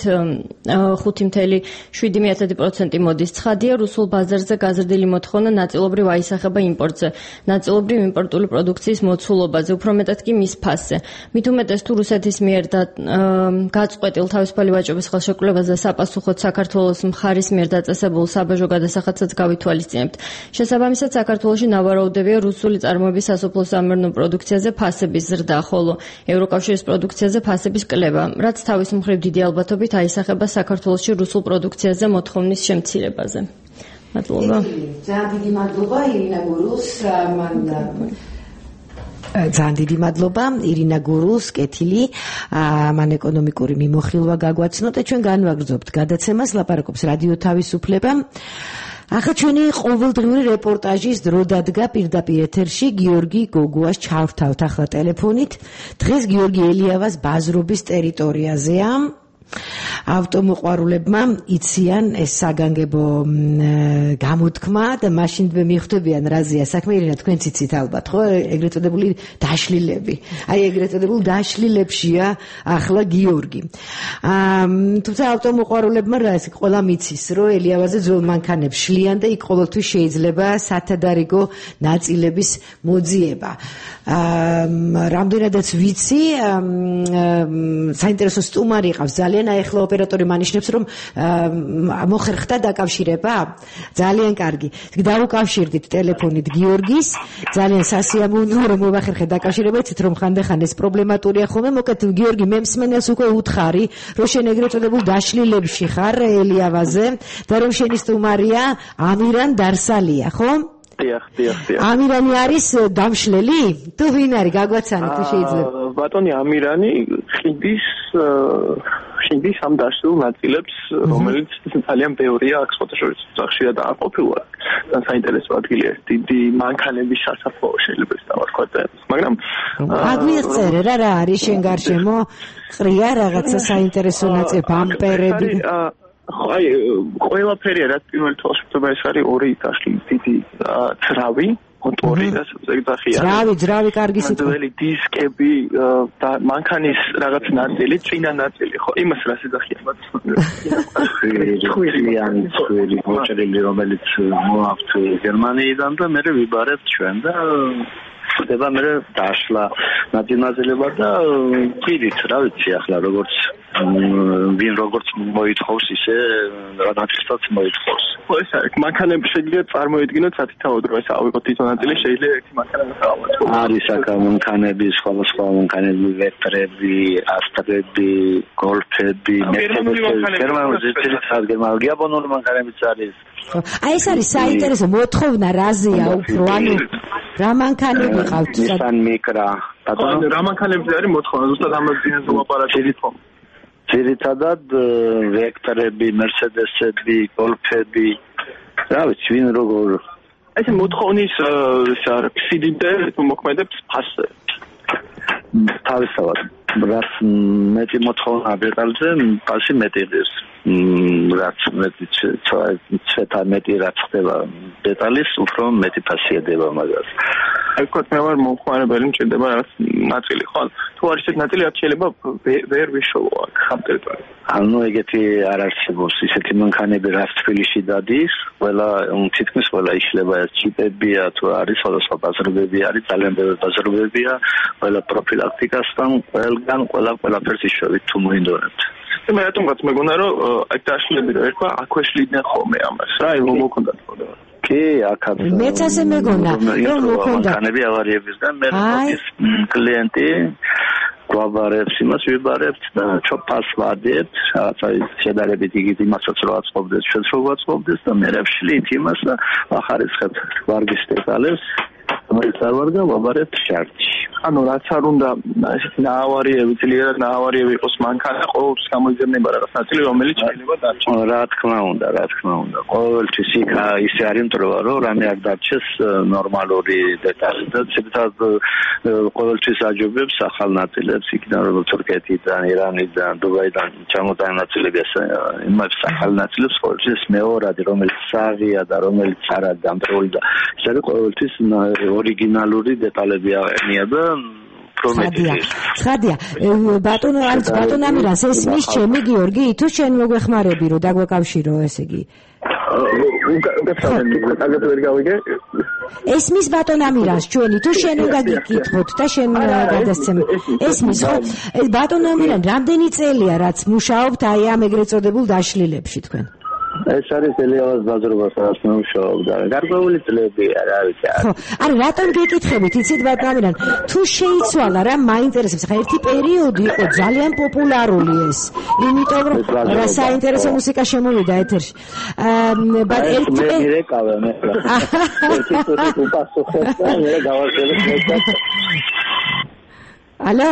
5.7% მოდის. ცხადია, რუსულ ბაზარზე გაზრდილი მოთხოვნა ნაწილობრივ აისახება იმპორტზე, ნაწილობრივ იმპორტული პროდუქციის მოცულობაზე, უფრო მეტად კი მის ფასზე. მით უმეტეს თუ რუსეთის მიერ გაწყვეტილ თავისუფალი ვაჭრობის ხელშეკრულებას და საპასუხოდ საქართველოს მხარის მიერ დაწესებულ საბაჟო გადასახადსაც გავითვალისწინებთ. შესაბამისად, საქართველოში ნავარაუდებია რუსული წარმოების სასოფლო-სამეურნეო პროდუქციაზე ფასების ზრდა, ხოლო ევროკავშირის პროდუქციაზე ფასების კლება, რაც თავის მხრივ დიდი ალბათობით აისახება საქართველოში რუსულ პროდუქციაზე მოთხოვნის შემცირებაზე. მადლობა. ძალიან დიდი მადლობა ირინა გურულს, ძალიან დიდი მადლობა ირინა გურულს, კეთილი, მან ეკონომიკური მიმოხილვა გაგვაცნო და ჩვენ განვაგრძობთ გადაცემას, ლაპარაკობს რადიო თავისუფლება. ახლა ჩვენი ყოველდღიური რეპორტაჟის დრო დადგა პირდაპირ ეთერში გიორგი გოგუას ჩავრთავთ ახლა ტელეფონით. დღეს გიორგი ელიავას ბაზრობის ტერიტორიაზეა. ავტომოყვარულებმა იციან ეს საგანგებო გამოთქმა და მაშინდ მიხვდებიან რაზეა საქმე. ირინა, თქვენც იცით ალბათ, ხო? ეგრეთ წოდებული დაშლილები. აი ეგრეთ წოდებულ დაშლილებშია ახლა გიორგი. თუმცა ავტომოყვარულებმა რა ეს ყველა მიცის, რომ ელიავაზე ძველ მანქანებს შლიან და იქ ყოველთვის შეიძლება სათადარიგო ნაწილების მოძიება. რამდენადაც ვიცი, საინტერესო სტუმარი ყავს ძალიან, აი ახლა ოპერატორი მანიშნებს, რომ მოხერხდა დაკავშირება. ძალიან კარგი. დაუკავშირდით ტელეფონით გიორგის, ძალიან სასიამოვნოა რომ მოვახერხეთ დაკავშირება, იცით რომ ხანდახან ეს პრობლემატურია ხოლმე. მოკეთ გიორგი, მე მსმენელს უკვე უთხარი, რომ შენ ეგრეთ წოდებულ დაშლილებში ხარ ელიავაზე და რომ შენი სტუმარია ამირან დარსალია, ხო? დიახ. ამირანი არის დამშლელი? თუ ვინ არის? გაგვაცანე თუ შეიძლება. ბატონი ამირანი ხინდის ამ დაშლილ ნაწილებს, რომელიც ძალიან ბევრია აქ ფოტოშოპის სახშია და არ ყოფილა. და საინტერესო ადგილია ეს დიდი მანქანების სასაფლაო შეიძლება დავარქვათ, მაგრამ აგვიწერე რა არის შენ გარშემო? ყრია რაღაცა საინტერესო ნაწილი, ბამპერები. აი, ყველაფერი რაც პირველ თვალსაჩინო ეს არის ორი დაშლილი დიდი ძრავი, მოტორი და ზეგძახია. ძრავი კარგი სიტყვა. ძველი დისკები და მანქანის რაღაც ნაწილი, წინა ნაწილი, ხო, იმას რა ზეგძახია, ხვილი მოჭრილი, რომელიც მოაქვთ გერმანიიდან და მე ვიბარებთ ჩვენ და ხდება მე დაშლა ნაწილება და კიდით რა ვიცი ახლა როგორც ვინ როგორც მოითხოვს ისე რაღაცაც მოითხოვს. ხო ეს არის მანქანები შეიძლება წარმოედგინოთ სათითაოდ რომ ეს ავიღოთ თვითონ ნაწილი შეიძლება ერთი მანქანა გავაკეთოთ. არის აქ მანქანები, სხვა მანქანები, ვექტრები, ასტრები, გოლფები, გერმანული იაპონური მანქანებიც არის. აი ეს არის საინტერესო მოთხოვნა რაზეა უფრო, ანუ რა მანქანები ყავთ? Nissan Micra. რა მანქანები არის მოთხოვნა? ზუსტად ამ ბიზნესს ვლაპარაკობთ. ძირითადად ვექტორები, მერსედესები, გოლფები. რა ვიცი, ვინ როგორ. ეს მოთხოვნის სიდიდე მოქმედებს ფასზე. თავისთავად. რაც მეტი მოთხოვნა დეტალზე, ფასი მეტი ის. რაც მეტი ცეთა მეტი რაც ხდება დეტალის, უფრო მეტი ფასი ედება მაგას. აი ვთქვათ, მე ვარ მომხმარებელი, მჭირდება რაღაც ნაწილი, ხო? თუ არის ეს ნაწილი, აქ შეიძლება ვერ ვიშოვო აქ ამ ტერიტორიაზე. ანუ ეგეთი არ არსებობს ისეთი მანქანები, რაც თბილისში დადის, ყველა თითქმის ყველა იშლება ეს ჩიპებია, თუ არის სხვადასხვა ბაზრობები არის, ძალიან ბევრი ბაზრობებია, ყველა პროფილაქტიკასთან, ყველაფერს იშოვით თუ მოინდორებთ. მე რატომღაც მეგონა რომ აქ დაშლები რა ერქვა, აქვე შლიდნენ ხოლმე ამას. რა რომ მოკონდათ ხოლმე. კი, აქაც. მეც ასე მეგონა, რომ მოკონდათ. მანქანები ავარიებისგან მე ის კლიენტი გვაბარებს, იმას ვიბარებთ და ჩოფას ვადებთ, რაღაცა შედარებით იგივე იმასაც რო აწყობდეს, ჩვენც რო გვაწყობდეს და მე ვშლით იმას და ახარიცხებთ ვარგის დეტალებს. რომელიც არ ვარ და ვაბარებთ შარტში. ანუ რაც არ უნდა ესეთი ნაავარიები, ძლიერად ნაავარიები იყოს მანქანა, ყოველთვის გამოიძებნება რაღაც ნაწილი, რომელიც შეიძლება დარჩეს. რა თქმა უნდა. ყოველთვის იქ ისე არ იმტროვა, რომ რამე არ დარჩეს ნორმალური დეტალი და ცებითად ყოველთვის აჯობებს ახალ ნაწილებს, იქიდან რომ თურქეთიდან, ირანიდან, დუბაიდან ჩამოტანა ნაწილები იმებს ახალ ნაწილებს ყოველთვის მეორადი, რომელიც საღია და რომელიც არ არის დამტრეული და ეს არის ყოველთვის ორიგინალური დეტალები აღენია და ცხადია ბატონო ამირას ესმის ჩემი გიორგი თუ შენ მოგვეხმარები რომ დაგვეკავშირო ესე იგი ესმის ბატონ ამირას ჩვენი თუ შენ უნდა გიკითხოთ და შენ გადასცემ ესმის ხო ბატონ ამირან რამდენი წელია რაც მუშაობთ აი ამ ეგრეთ წოდებულ დაშლილებში თქვენ ეს არის ელიავას ბაზრობა სადაც მუშაობ და გარკვეული წლებია რა ვიცი ხო არა რატომ გეკითხებით იცით ბატონ ამირან თუ შეიცვალა რა მაინტერესებს ხა ერთი პერიოდი იყო ძალიან პოპულარული ეს იმიტომ რომ რა საინტერესო მუსიკა შემოვიდა ეთერში მე რეკავე მე ერთი წუთი უპასუხებ და მე გავარკვევთ ალო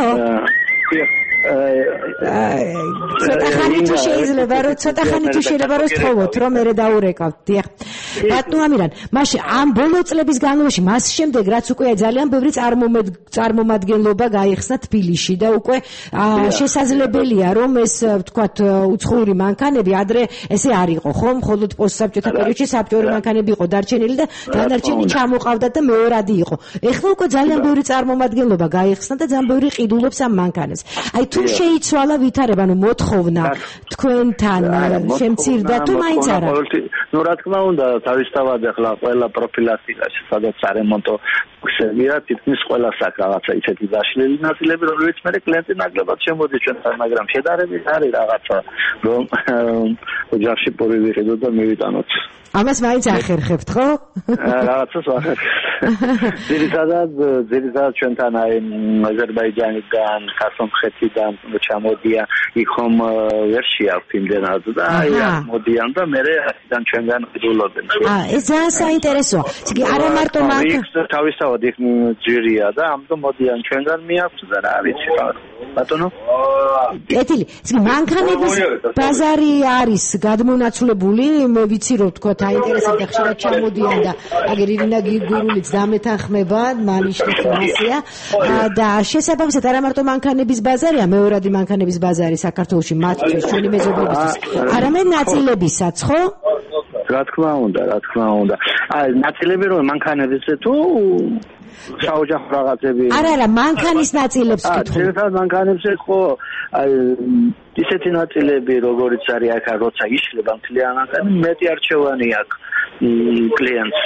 ცოტა ხანი თუ შეიძლება რომ სწოვოთ რომ მე დაურეკავთ დიახ ბატონო ამირან მაშინ ამ ბოლო წლების განმავლობაში მას შემდეგ რაც უკვე ძალიან ბევრი წარმომადგენლობა გაიხსნა თბილისში და უკვე შესაძლებელია რომ ეს ვთქვათ უცხოური მანქანები ადრე ესე არ იყო ხო მხოლოდ პოსტსაბჭოთა პერიოდში საბჭოური მანქანები იყო დარჩენილი და დანარჩენი ჩამოყავდათ და მეორადი იყო ეხლა უკვე ძალიან ბევრი წარმომადგენლობა გაიხსნა და ძალიან ბევრი ყიდულობს ამ მანქანას აი თუ შეიცვალა ვითარება, ანუ მოთხოვნა თქვენთან შემცირდა თუ მაინც არა? ნუ რა თქმა უნდა, თავისთავად ახლა ყველა პროფილაქტიკაში, სადაც არემონტო ხსებია, თითქმის ყველას აქვს რაღაცა ისეთი დაშლილი ნაწილები, რომელიც მე კლიენტი ნაკლებად შემოდის ჩვენთან, მაგრამ შედარებით არის რაღაცა, რომ ოჯახში პური ვიყიდო და მივიტანოთ. ამას მაინც ახერხებთ, ხო? რაღაცას ვახერხებ. ძირითადად ჩვენთან აი აზერბაიჯანიდან, ხასომხეთიდან ჩამოდია, იქ ხომ ვერ შეაქვთ იმდენად და აი მოდიან და მე აქედან ჩვენგან ყიდულობენ. ეს ძალიან საინტერესოა. იგი არა მარტო მანქანა თავისთავად იქ ძვირია და ამიტომ მოდიან ჩვენგან მიაქვთ და რა ვიცი ბატონო. კეთილი. იგი მანქანების ბაზარი არის გადმონაცვლებული, მე ვიცი რომ თქვა აინტერესებდა ხშირად ჩამოდიან და აგერ ირინა გურულიც დამეთანხმება, მანიშნით მასია და შესაბამისად არა მარტო მანქანების ბაზარია, მეორადი მანქანების ბაზარი საქართველოში მათთვის ჩვენი მეზობლებისთვის, არამედ ნაწილებისაც, ხო? რა თქმა უნდა. აი, ნაწილები რომ მანქანებიზე თუ საოჯახო რაღაცები. არა, მანქანის ნაწილებს ვკითხულობ. ძირითადად მანქანებზე ხო, აი ისეთი ნაწილები, როგორიც არის აქ, როცა იშლება მთლიანი მანქანა, მეტი არჩევანი აქვს კლიენტს.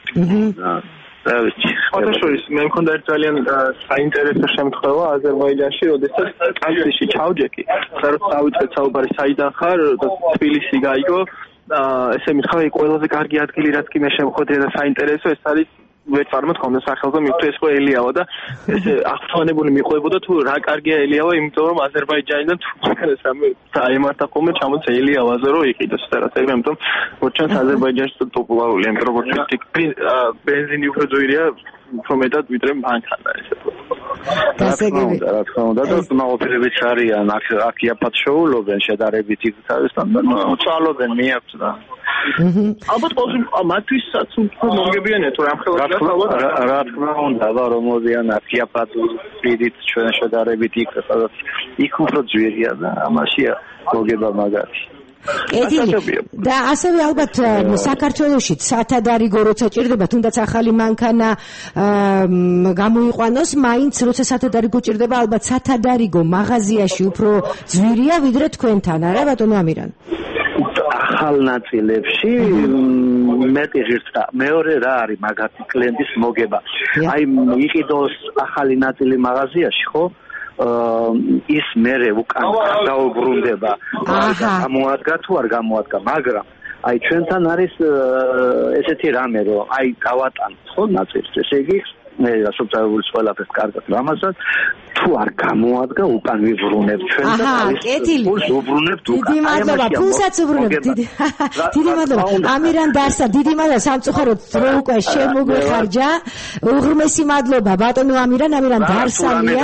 ფოტოშოის მე მქონდა ძალიან საინტერესო შემთხვევა აზერბაიჯანში, როდესაც ტაქსიში ჩავჯექი, სადაც დავიწყეთ საუბარი საიდან ხარ, თბილისი გაიგო, ესე მითხრა, ყველაზე კარგი ადგილი რაც კი მე შემოხვედრია და საინტერესო ეს არის ვეწარმოთ ხომ და სახელზე მივხვდი ეს ხო ელიავა და ესე აღფრთოვანებული მიყვებოდა თუ რა კარგია ელიავა, იმიტომ რომ აზერბაიჯანიდან თურქეთს რამე დაემართა ხოლმე ჩამოც ელიავაზე რომ იყიდოს და რაც ეგრე, იმიტომ რომ ჩანს აზერბაიჯანში პოპულარულია, იმიტომ რომ ბენზინი უფრო ძვირია უფრო მეტად ვიდრე მანქანა ესე რა თქმა უნდა და მოყოლებით არიან აქ იაფად შეულობენ შედარებით იქ თავისთან და წვალობენ მიაქვთ და ალბათ მათთვისაც უფრო მომგებიანია თუ რა თქმა უნდა რომ მოდიან აქ იაფად პირით ჩვენ შედარებით იქ სადაც იქ უფრო ძვირია და ამაშია მოგება მაგათი კეთილი და ასევე ალბათ საქართველოში სათადარიგო როცა ჭირდება თუნდაც ახალი მანქანა გამოიყვანოს, მაინც როცა სათადარიგო ჭირდება ალბათ სათადარიგო მაღაზიაში უფრო ძვირია ვიდრე თქვენთან, არა ბატონო ამირან? ახალ ნაწილებში მეტი ღირსება. მეორე რა არის მაგათი კლიენტის მოგება? აი იყიდოს ახალი ნაწილი მაღაზიაში, ხო? ის მერე უკან დაუბრუნდება გამოადგა თუ არ გამოადგა, მაგრამ აი ჩვენთან არის ესეთი რამე რომ აი გავატანთ ხო ნაწილს, ესე იგი მე ასოცირებული ყველაფერს კარგად რამასაც თუ არ გამოადგა უკან ვიბრუნებ ჩვენ და პულს უბრუნებთ უკან. დიდი მადლობა, პულსაც უბრუნებთ. დიდი მადლობა. ამირან დარსა, დიდი მადლობა სამწუხაროდ დრო უკვე შემოგვეხარჯა. უღრმესი მადლობა ბატონო ამირან დარსალია.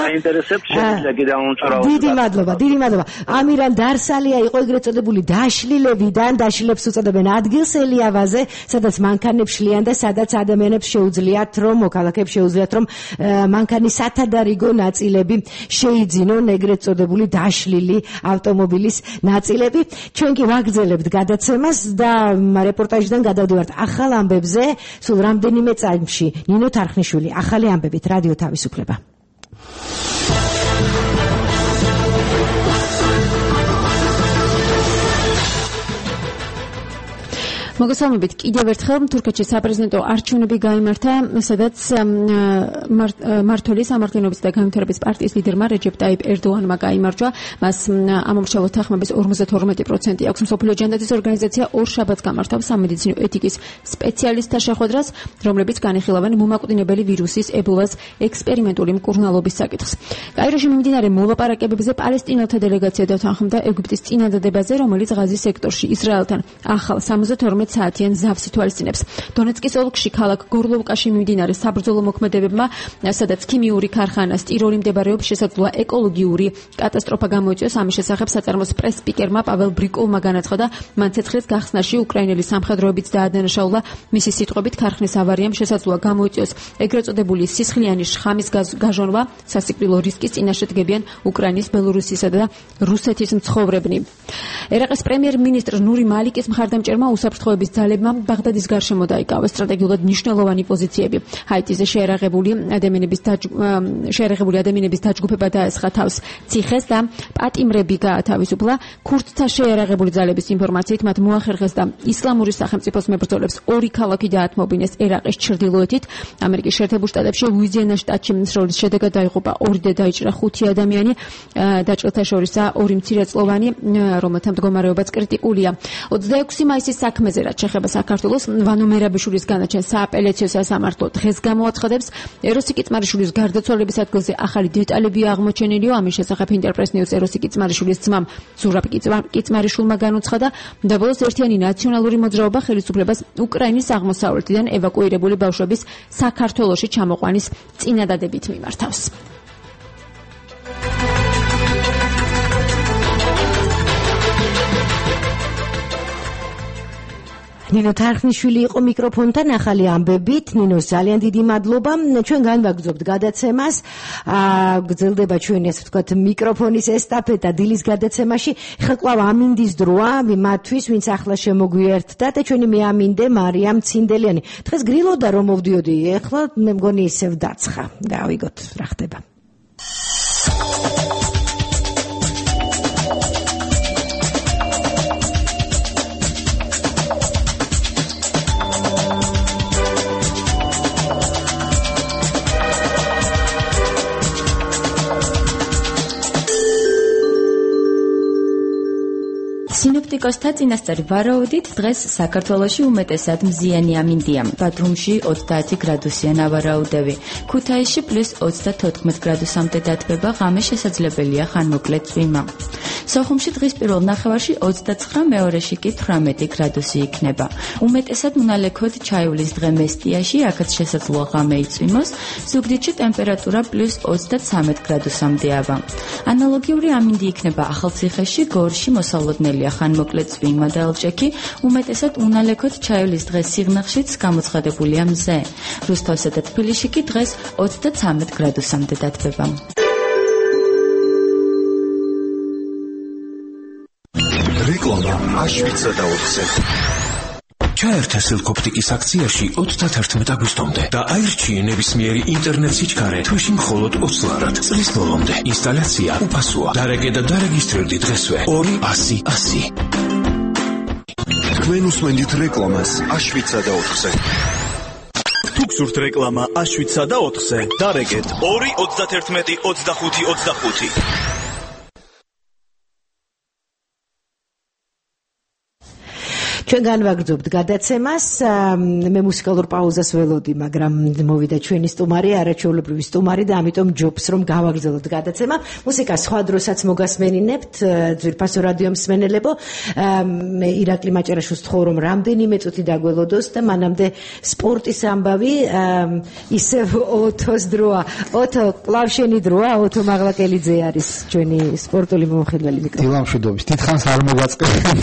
დიდი მადლობა. ამირან დარსალია იყო ეგრეთ წოდებული დაშლილებიდან, დაშლილებს უწოდებენ ადგილს ელიავაზე, სადაც მანქანებს შლიან და სადაც ადამიანებს შეუძლიათ რომ მოქალაქეებს შეუძლიათ რომ მანქანის სათადარიგო ნაწილები შეიძინონ, ეგრეთ წოდებული დაშლილი ავტომობილის ნაწილები. ჩვენ კი ვაგრძელებთ გადაცემას და რეპორტაჟიდან გადავდივართ ახალ ამბებზე. სულ რამდენიმე წამში ნინო თარხნიშვილი, ახალი ამბებით, რადიო თავისუფლება. მოგესალმებით კიდევ ერთხელ თურქეთში საპრეზიდენტო არჩევნები გაიმართა, სადაც მმართველი სამართლიანობის და განვითარების პარტიის ლიდერმა რეჯეპ ტაიპ ერდოღანმა გაიმარჯვა. მას ამომრჩეველ თანხმობის 52% აქვს. მსოფლიო ჯანდაცვის ორგანიზაცია ორ შაბათს გამართავს სამედიცინო ეთიკის სპეციალისტთა შეხვედრას, რომლებიც განიხილავენ მომაკვდინებელი ვირუსის ებოლას ექსპერიმენტული მკურნალობის საკითხს. კაიროში მიმდინარე მოლაპარაკებებზე პალესტინელთა დელეგაცია დათანხმდა ეგვიპტის წინადადებაზე, რომელიც ღაზის სექტორში ისრაელთან ახალ 72 საათიან ზავს ითვალისწინებს. დონეცკის ოლქში ქალაქ გორლოვკაში მიმდინარე საბრძოლო მოქმედებებმა, სადაც ქიმიური ქარხანა სტიროლი მდებარეობს, შესაძლოა ეკოლოგიური კატასტროფა გამოიწვიოს. ამის შესახებ საწარმოს პრეს-სპიკერმა პაվել ბრიკოლმა განაცხადა, მან ცეცხლის გახსნაში უკრაინელი სამხედროებიც დაადანაშაულა. მისი სიტყვებით, ქარხნის ავარიამ შესაძლოა გამოიწვიოს ეგრეთ წოდებული სისხლიანი შხამის გაჟონვა, სასიკვდილო რისკის წინაშე დგებიან უკრაინის, ბელორუსისა და რუსეთის მცხოვრებნი. ერაყის პრემიერ-მინისტრ ნური მალიკის მხარდამჭერმა უსაფრთხოების ძალებმა ბაღდადის გარშემო დაიკავეს სტრატეგიულად მნიშვნელოვანი პოზიციები. ჰაიტიზე შეერაღებული ადამიანების დაჯგუფება დაესხა თავს ციხეს და პატიმრები გაათავისუფლა. ქურდთა შეერაღებული ძალების ინფორმაციით მათ მოახერხეს და ისლამური სახელმწიფოს მებრძოლებს ორი ქალაქი დაათმობინეს ერაყის ჩრდილოეთით. ამერიკის შეერთებულ შტატებში ლუიზიანას შტატში სროლის შედეგად დაიღუპა 2 და დაიჭრა 5 ადამიანი. დაჭრილთა შორისაა 2 მცირეწლოვანი, რომელთა მდგომარეობაც კრიტიკულია. 26 მაისის საქმეზე რაც შეხება საქართველოს, ვანო მერაბიშვილის განაჩენ სააპელაციო სასამართლო დღეს გამოაცხადებს. ეროსი კიწმარიშვილის გარდაცვალების ადგილზე ახალი დეტალებია აღმოჩენილი. ამის შესახებ ინტერპრეს ნიუს ეროსი კიწმარიშვილის ძმამ ზურაბ კიწმარიშვილმა განუცხადა და ბოლოს ერთიანი ნაციონალური მოძრაობა ხელისუფლებას უკრაინის აღმოსავლეთიდან ევაკუირებული ბავშვების საქართველოში ჩამოყვანის წინადადებით მიმართავს. ნინო თარხნიშვილი იყო მიკროფონთან, ახალი ამბებით. ნინოს ძალიან დიდი მადლობა. ჩვენ განვაგრძობთ გადაცემას. გრძელდება ჩვენი, ასე ვთქვათ, მიკროფონის ესტაფეტა დილის გადაცემაში. ხა კვლავ ამინდის დროა მათთვის, ვინც ახლა შემოგვიერთდა და ჩვენი მეამინდე მარიამ ცინდელიანი. დღეს გრილოდა რომ მოვდიოდი, ახლა მე მგონი ისევ დაცხა. გავიგოთ რა ხდება. სინოპტიკოსთა წინასწარი ვარაუდით დღეს საქართველოში უმეტესად მზიანი ამინდია. ბათუმში 30 გრადუსია ნავარაუდები. ქუთაისში +34 გრადუსამდე დათბება, ღამე შესაძლებელია ხანმოკლე წვიმა. სოხუმში დღის პირველ ნახევარში 29, მეორეში კი 18 გრადუსი იქნება. უმეტესად უნალექოდ ჩაივლის დღე მესტიაში, აქაც შესაძლოა ღამე იწვიმოს. ზუგდიდში ტემპერატურა +33 გრადუსამდეა. ანალოგიური ამინდი იქნება ახალციხეში, გორში მოსალოდნელია ხანმოკლე წვიმა და ელჭექი. უმეტესად უნალექოდ ჩაივლის დღე სიღნაღშიც გამოცხადებულია მზე. რუსთავსა და თბილისში კი დღეს 33 გრადუსამდე დათბება. რეკლამა აშვიცა და 4-ზე. ჩაერთე სელკოპტიკის აქციაში 31 აგვისტომდე და აირჩიე ნებისმიერი ინტერნეტ სიჩქარე თვეში მხოლოდ 20 ლარად. წლის ბოლომდე ინსტალაცია უფასოა. დარეგე და დარეგისტრირდი დღესვე 200. თქვენ უსმენთ რეკლამას აშვიცა და 4-ზე. თუ გსურთ რეკლამა აშვიცა და 4-ზე, დარეგეთ 2-31-25-25. ჩვენ განვაგრძობთ გადაცემას. მე მუსიკალურ პაუზას ველოდი, მაგრამ მოვიდა ჩვენი სტუმარი, არაჩვეულებრივი სტუმარი და ამიტომ ჯობს რომ გავაგრძელოთ გადაცემა. მუსიკა სხვა დროსაც მოგასმენინებთ, ძვირფასო რადიო მსმენელებო. მე ირაკლი მაჭარაშვილს ვთხოვ რომ რამდენიმე წუთი დაგველოდოს და მანამდე სპორტის ამბავი ისევ ოთოს დროა. ოთო, კლავ შენი დროა, ოთო მაღლაკელიძე არის ჩვენი სპორტული მომხდელი მიკროფონი. დილამშვიდობის. დიდხანს არ მოვაწყებთ.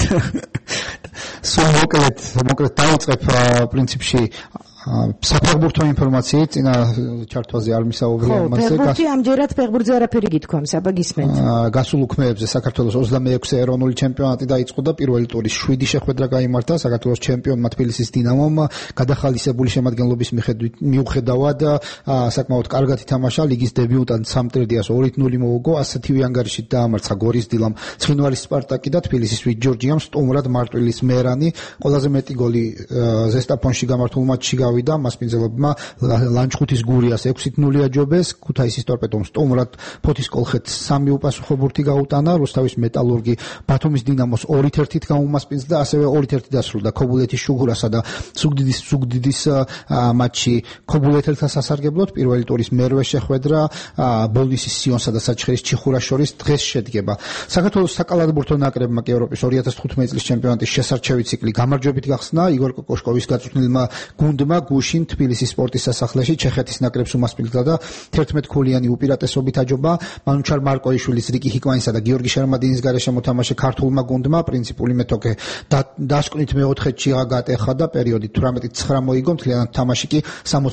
სულ მოკლედ დავიწყებ პრინციპში საფეხბურთო ინფორმაციით წინა ჩართვაზე არ მისაუბრია ამაზე. ფეხბურთი ამჯერად ფეხბურთზე არაფერი გითქვამს, აბა გისმენთ. გასულ უქმეებზე საქართველოს 26 ეროვნული ჩემპიონატი დაიწყო და პირველი ტურის 7 შეხვედრა გაიმართა საქართველოს ჩემპიონმა თბილისის დინამომ გადახალისებული შემადგენლობის მიუხედავად საკმაოდ კარგად ითამაშა ლიგის დებიუტანტ სამტრედიას 2-0 მოუგო, ასეთივე ანგარიშით დაამარცხა გორის დილამ ცხინვალის სპარტაკი და თბილისის ვიჯორჯიამ სტუმრად მარტვილის მერანი. ყველაზე მეტი გოლი ზესტაფონში გამართულ მატჩში და მასპინძელებმა ლანჩხუთის გურიას 6-0 აჯობეს, ქუთაისის ტორპედომ სტუმრად ფოთის კოლხეთს 3 უპასუხო ბურთი გაუტანა, რუსთავის მეტალურგი ბათუმის დინამოს 2-1-ით გაუმასპინძლა, ასევე 2-1 დასრულდა ქობულეთის შუღურასა და ზუგდიდის მატჩი ქობულეთელთა სასარგებლოდ. პირველი ტურის მერვე შეხვედრა ბოლნისის სიონსა და საჩხერის ჩიხურას შორის დღეს შედგება. საქართველოს საკალათბურთო ნაკრებმა კი ევროპის 2015 წლის ჩემპიონატის შესარჩევი ციკლი გამარჯვებით გახსნა. იგორ კოკოშკოვის გაწვრთნილმა გუნდმა გუშინ თბილისის სპორტის სასახლეში ჩეხეთის ნაკრებს უმასპინძლა და 11 ქულიანი უპირატესობით აჯობა. მანუჩარ მარკოიშვილის, რიკი ჰიკვანისა და გიორგი შერმადინის გარეშე მოთამაშე ქართულმა გუნდმა პრინციპული მეთოქე დასკვნით მეოთხედში გატეხა და პერიოდი 18-9 მოიგო, მთლიანად თამაში კი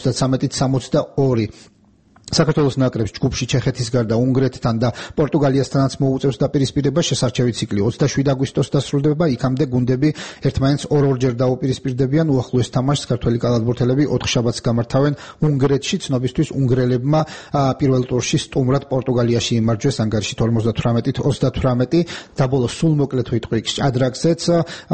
73-62. საქართველოს ნაკრებს ჯგუფში ჩეხეთის გარდა უნგრეთთან და პორტუგალიასთანაც მოუწევს დაპირისპირება. შესარჩევი ციკლი 27 აგვისტოს დასრულდება, იქამდე გუნდები ერთმანეთს ორ-ორჯერ დაუპირისპირდებიან. უახლოეს თამაშს ქართველი კალათბურთელები 4 შაბათს გამართავენ უნგრეთში. ცნობისთვის უნგრელებმა პირველ ტურში სტუმრად პორტუგალიაში იმარჯვეს ანგარიშით 58-38 და ბოლოს სულ მოკლედ ვიტყვი ჭადრაკზეც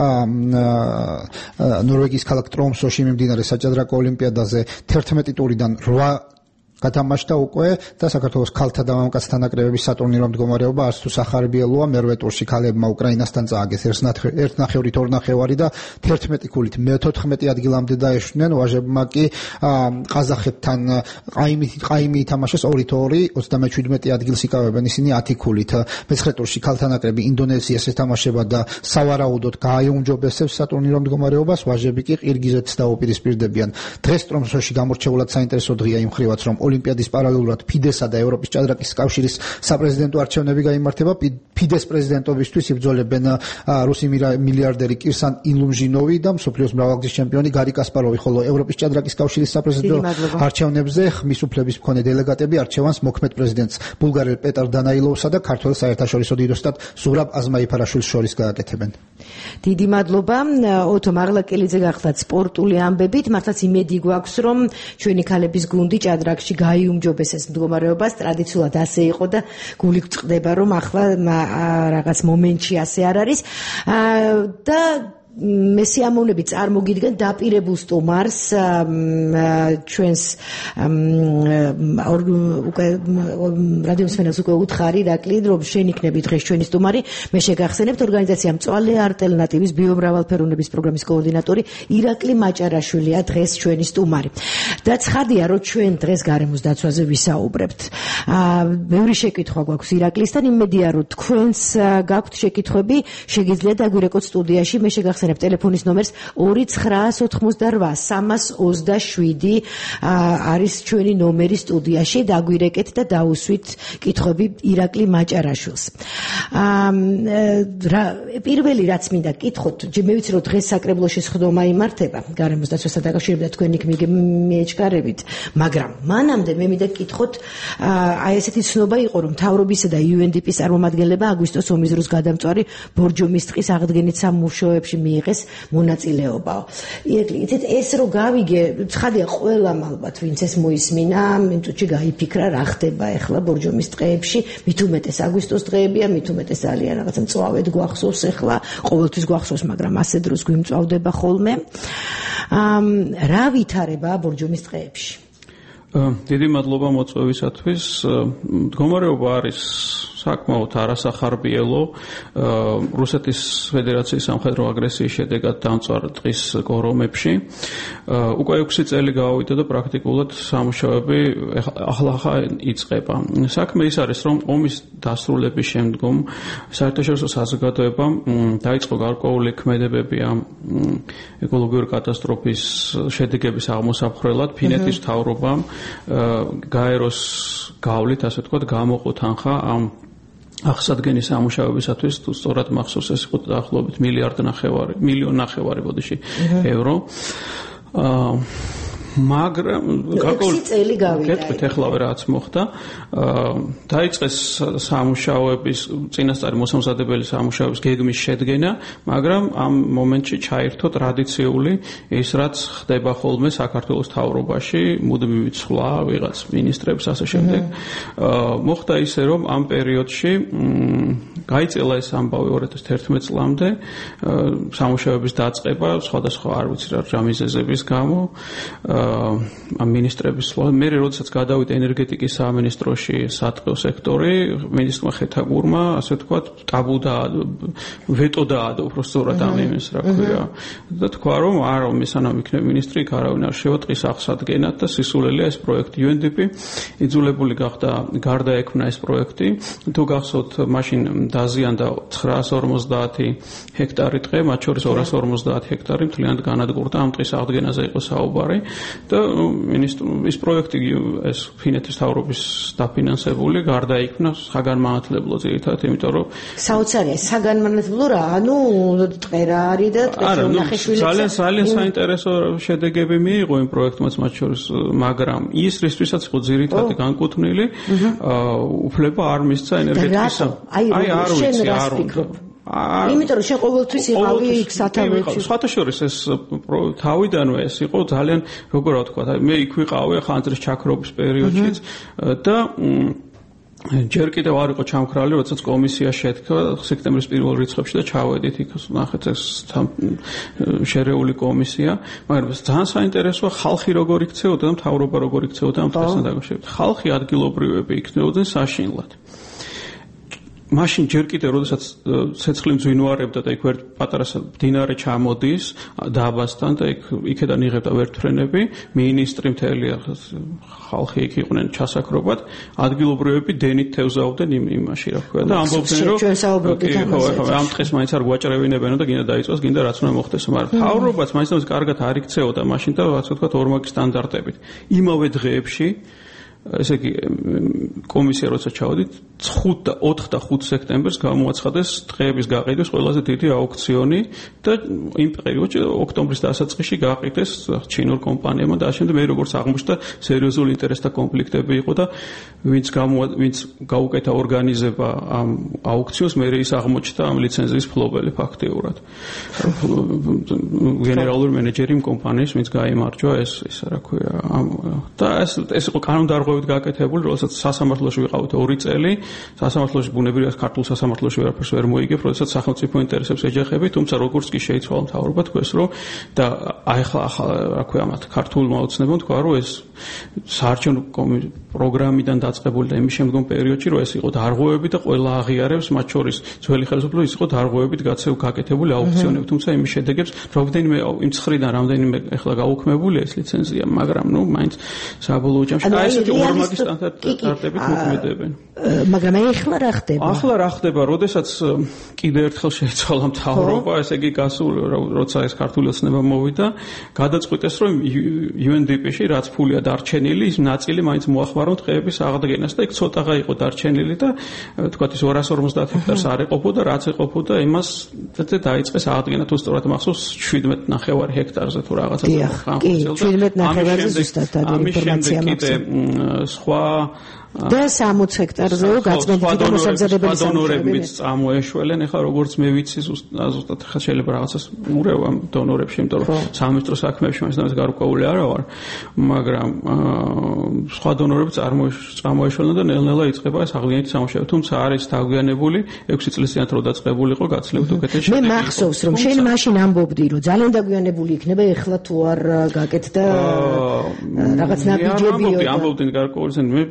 ნორვეგიის ქალაქ ტრომსოში მიმდინარე საჭადრაკო ოლიმპიადაზე 11 ტურიდან 8 გათამაშდა უკვე და საქართველოს ქალთა და მამაკაცთა ნაკრებების სატურნირო მდგომარეობა არც თუ სახარბიელოა. მერვე ტურში ქალებმა უკრაინასთან წააგეს 1-0-2 და 11 ქულით მე-14 ადგილამდე დაეშვნენ. ვაჟებმა კი ყაზახეთთან ყაიმი ითამაშეს 2-2, 37 ადგილს იკავებენ ისინი 10 ქულით. მეცხრე ტურში ქალთა ნაკრები ინდონეზიას ეთამაშება და სავარაუდოდ გააიუმჯობესებს სატურნირო მდგომარეობას. ვაჟები კი ყირგიზეთს დაუპირისპირდებიან. დღეს ტრომსოში გამორჩეულად საინტერესო დღეა იმ ხრივაც, რომ ოლიმპიადის პარალელურად ფიდესა და ევროპის ჭადრაკის კავშირის საპრეზიდენტო არჩევნები გაიმართება. ფიდეს პრეზიდენტობისთვის იბრძოლებენ რუსი მილიარდერი კირსან ილუმჟინოვი და მსოფლიოს მრავალგზის ჩემპიონი გარი კასპაროვი, ხოლო ევროპის ჭადრაკის კავშირის საპრეზიდენტო არჩევნებზე ხმის უფლების მქონე დელეგატები არჩევანს მოქმედ პრეზიდენტს ბულგარელ პეტარ დანაილოვსა და ქართველ საერთაშორისო დიდოსტატ ზურაბ აზმაიფარაშვილს შორის გააკეთებენ. დიდი მადლობა. ოთო მაღლაკელიძე გახლდათ სპორტული ამბებით. მართლაც იმედი გვაქვს, რომ ჩვენი ქალების გუნდი ჭადრაკში გაიუმჯობესეს მდგომარეობას. ტრადიციულად ასე იყო და გული გწყდება რომ ახლა რაღაც მომენტში ასე არ არის და მე სიამოვნები წარმოგიდგენ დაპირებულ სტუმარს ჩვენს რადიო მსმენელს უკვე უთხარი ირაკლი რომ შენ იქნები დღეს ჩვენი სტუმარი. მე შეგახსენებთ ორგანიზაცია მწვანე ალტერნატივის ბიომრავალფეროვნების პროგრამის კოორდინატორი ირაკლი მაჭარაშვილია დღეს ჩვენი სტუმარი. და ცხადია რომ ჩვენ დღეს გარემოს დაცვაზე ვისაუბრებთ. ბევრი შეკითხვა გვაქვს ირაკლისთან, იმედია რომ თქვენს გაქვთ შეკითხვები, შეგიძლიათ დაგვირეკოთ სტუდიაში. მე შეგახსენებთ ტელეფონის ნომერს 2988327 არის ჩვენი ნომერი სტუდიაში. დაგვირეკეთ და დაუსვით კითხვები ირაკლი მაჭარაშვილს. პირველი რაც მინდა კითხოთ, მე ვიცი რომ დღეს საკრებულოში სხდომა იმართება გარემოს დაცვასთან დაკავშირებით და თქვენ იქ მიეჩქარებით, მაგრამ მანამდე მე მინდა კითხოთ, აი ესეთი ცნობა იყო რომ მთავრობისა და UNDP-ის წარმომადგენლებმა აგვისტოს ომის დროს გადამწვარი ბორჯომის აღდგენით სამუშაოებში მიიღეს მონაწილეობა. ირაკლი, იცით ეს რო გავიგე, ცხადია ყველამ ალბათ ვინც ეს მოისმინა, იმ წუთში გაიფიქრა რა ხდება ახლა ბორჯომის დღეებში, მით უმეტეს აგვისტოს დღეებია, მით უმეტეს ძალიან რაღაცა მწვავედ გვახსოვს ახლა, ყოველთვის გვახსოვს, მაგრამ ასე დროს გვიმწვავდება ხოლმე. რა ვითარება ბორჯომის დღეებში? დიდი მადლობა მოწვევისათვის. მდგომარეობა არის საკმაოდ არასახარბიელო რუსეთის ფედერაციის სამხედრო აგრესიის შედეგად დამწვარ დღის გორომებში. უკვე 6 წელი გავავიდა და პრაქტიკულად სამუშაოები ახლა იწყება. საქმე ის არის, რომ ომის დასრულების შემდგომ საერთაშორისო საზოგადოებამ დაიწყო გარკვეული ქმედებები ამ ეკოლოგიური კატასტროფის შედეგების აღმოსაფხრელად. ფინეთის მთავრობამ გაეროს გავლით, ასე ვთქვათ, გამოყო თანხა ამ აღსადგენის სამუშაოებისათვის, თუ სწორად მახსოვს, ეს იყო დაახლოებით მილიონ ნახევარი ევრო. მაგრამ გარკვეული წელი გავიდა. გეტყვით ეხლავე რაც მოხდა. დაიწყეს სამუშაოების წინასწარი მოსამზადებელი სამუშაოების გეგმის შედგენა, მაგრამ ამ მომენტში ჩაირთო ტრადიციული ის რაც ხდება ხოლმე საქართველოს მთავრობაში, მუდმივი ცვლა ვიღაც მინისტრებს ასე შემდეგ. მოხდა ისე, რომ ამ პერიოდში გაიწელა ეს ამბავი 2011 წლამდე სამუშაოების დაწყება, სხვადასხვა არ ვიცი რა მიზეზების გამო. ამ მინისტრების სვლა. მე როდესაც გადავიდა ენერგეტიკის სამინისტროში სატყეო სექტორი, მინისტრმა ხეთაგურმა, ასე ვთქვათ, ვეტო დაადო უბრალოდ ამ იმის, რა ქვია. და თქვა, რომ არა, სანამ იქნება მინისტრი, იქ არავინ არ შევატყის აღსადგენად და სისულელია ეს პროექტი. UNDP იძულებული გახდა გარდაექმნა ეს პროექტი. თუ გახსოვთ, მაშინ დაზიანდა 950 ჰექტარი ტყე, მათ შორის 250 ჰექტარი მთლიანად განადგურდა. ამ ტყის აღდგენაზე იყო საუბარი. და ის პროექტი ეს ფინეთის მთავრობის დაფინანსებული გარდაიქმნა საგანმანათლებლო ძირითადად, იმიტომ რომ საოცარია საგანმანათლებლო რა, ტყე რა არის და ტყეში ნახეშვილი ძალიან საინტერესო შედეგები მიიღო იმ პროექტმაც მათ შორის, მაგრამ ის რისთვისაც იყო ძირითადად განკუთვნილი, უფლება არ მისცა ენერგეტიკის აი არ ვიცი არ იმიტომ რომ შენ ყოველთვის იყავი იქ სათავეში. სხვათა შორის ეს თავიდანვე ეს იყო ძალიან როგორ ვთქვა, მე იქ ვიყავი ახლა ანდრის ჩაქრობის პერიოდშიც და ჯერ კიდევ არ იყო ჩამქრალი, როდესაც კომისია შედგა სექტემბრის პირველ რიცხვებში და ჩავედით იქ ნახეთ ეს შერეული კომისია, მაგრამ ძალიან საინტერესოა ხალხი როგორ იქცეოდა და მთავრობა როგორ იქცეოდა ამ დღესთან დაკავშირებით. ხალხი ადგილობრივები იქნებოდნენ საშინლად. მაშინ ჯერ კიდევ როდესაც ცეცხლი მძვინვარებდა და იქ ერთ პატარა მდინარე ჩამოდის დაბასთან და იქედან იღებდა ვერტმფრენები, მინისტრი მთელი ხალხი იქ იყვნენ ჩასაქრობად, ადგილობრივები დენით თევზაობდნენ იმაში, რა ქვია და ამბობდნენ რომ ამ დღეს მაინც არ გვაჭრევინებენო და გინდა დაიწყოს, გინდა რაც უნდა მოხდეს, მაგრამ მთავრობაც მაინც კარგად არ იქცეოდა მაშინ და ასე ვთქვათ ორმაგი სტანდარტებით. იმავე დღეებში ესე იგი კომისია როცა ჩავედით 4 და 5 სექტემბერს გამოაცხადეს ტყეების გაყიდვის ყველაზე დიდი აუქციონი და იმ პერიოდში ოქტომბრის დასაწყისში გაყიდეს ჩინურ კომპანიებმა და ამჟამად მე როგორც აღმოჩნდა სერიოზული ინტერესთა კონფლიქტები იყო და ვინც გაუკეთა ორგანიზება ამ აუქციონს მე ის აღმოჩნდა ამ ლიცენზიის ფლობელი ფაქტიურად გენერალური მენეჯერი იმ კომპანიის ვინც გაიმარჯვა ეს რა ქვია და ეს იყო კანონდარღვევით გაკეთებული, როდესაც სასამართლოში ვიყავით 2 წელი, სასამართლოში ბუნებრივია ქართულ სასამართლოში ვერაფერს ვერ მოიგებ, როდესაც სახელმწიფო ინტერესებს ეჯახები, თუმცა როგორც კი შეიცვალა მთავრობა თქვენს რომ და ახლა რა ქვია მათ ქართულმა ოცნებამ თქვა რომ ეს საარჩევნო პროგრამიდან დაწყებული და იმის შემდგომ პერიოდში რომ ეს იყო დარღვევები და ყველა აღიარებს, მათ შორის ძველი ხელისუფლება ის იყო დარღვევებით გაკეთებული აუქციონები, თუმცა იმის შედეგებს რამდენიმე იმ ცხრიდან რამდენიმე ახლა გაუქმებულია ეს ლიცენზია, მაგრამ ნუ მაინც საბოლოო ჯამში აი ესეთი ორმაგი სტანდარტებით მოქმედებენ. მაგრამ ახლა რა ხდება? ახლა რა ხდება, როდესაც კიდევ ერთხელ შეიცვალა მთავრობა, ესე იგი გასული, როცა ეს ქართული ოცნება მოვიდა, გადაწყვიტეს რომ UNDP-ში რაც ფულია დარჩენილი, ის ნაწილი მაინც მოახმარო ტყეების აღდგენას და იქ ცოტაღა იყო დარჩენილი და თქვათ ის 250 ჰექტარს არ ეყოფოდა და რაც ეყოფოდა იმას დაიწყეს აღდგენა, თუ სწორად მახსოვს 17.5 ჰექტარზე თუ რაღაცა ხანხელდა. 17.5-ზე ზუსტად ინფორმაცია მაქვს. სხვა და 60 ჰექტარზე გაწმენდით და მოსამზადებელი დონორებიც წამოეშველენ. ეხლა როგორც მე ვიცი ზუსტად ხა შეიძლება რაღაცას ურევ ამ დონორებში, იმიტომ რომ სამინისტრო საქმეებში მაინც გარკვეული არა ვარ, მაგრამ სხვა დონორები წამოეშველენ და ნელ-ნელა იწყება ეს აღდგენითი სამუშაო. თუმცა არის დაგვიანებული 6 წლის წინათ რო დაწყებული იყო გაცილებით უკეთესი. მე მახსოვს რომ შენ მაშინ ამბობდი რომ ძალიან დაგვიანებული იქნება, ეხლა თუ არ გაკეთდა რაღაც ნაბიჯებიო. ამბობდნენ გარკვეული მე უფრო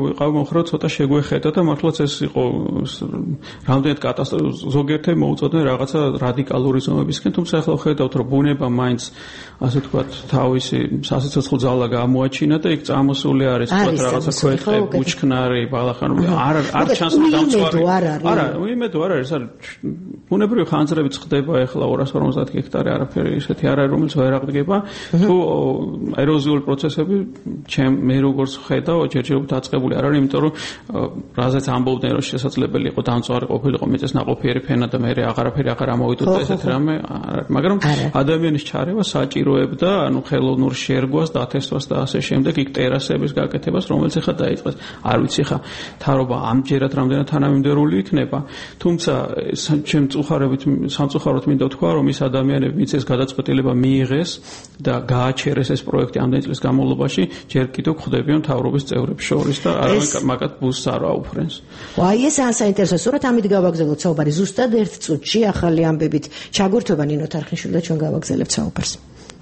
ვიყავ მომხრე ცოტა შეგვეხედა და მართლაც ეს იყო რამდენად კატასტროფა ზოგიერთი მოუწოდნენ რაღაცა რადიკალური ზომებისკენ თუმცა ახლა ხედავთ რომ ბუნება მაინც ასე ვთქვათ თავისი სასიცოცხლო ძალა გამოაჩინა და იქ წამოსული არის ვთქვათ რაღაცა ქვეტყე ბუჩქნარი ბალახანური არ ჩანს რომ დამწვარი არა უიმედო არ არის ბუნებრივი ხანძრებით ხდება ახლა 250 ჰექტარი არაფერი ისეთი არ არის რომელიც ვერ აღდგება თუ ეროზიული პროცესები მე როგორც ხედავ ჯერჯერობით დაწყებული არ არის იმიტომ რომ რაზეც ამბობდნენ რომ შესაძლებელი იყო დამწვარი ყოფილიყო მიწისნაყოფიერი ფენა და მე აღარაფერი აღარ ამოვიდოდა ესეთ რამე მაგრამ ადამიანის ჩარევა საჭიროებდა ანუ ხელოვნურ შერგვას დათესვას და ასე შემდეგ იქ ტერასების გაკეთებას რომელიც ახლა დაიწყეს არ ვიცი ხა თარობა ამჯერად რამდენად თანამიმდევრული იქნება თუმცა ჩემ სამწუხაროდ მინდა ვთქვა რომ ის ადამიანები ვინც ეს გადაწყვეტილება მიიღეს და გააჩერეს ეს პროექტი ამდენი წლის განმავლობაში ჯერ კიდევ ხვდებიან მთავრობის წევრებს შორის და არავინ მაგათ ბუსს არ აუფრენს. აი ეს საინტერესო სურათ ამით გავაგზავნოთ საუბარი ზუსტად ერთ წუთში ახალი ამბებით ჩაგურთვება ნინო თარხნიშვილი და ჩვენ გავაგზავნებთ საუბარს.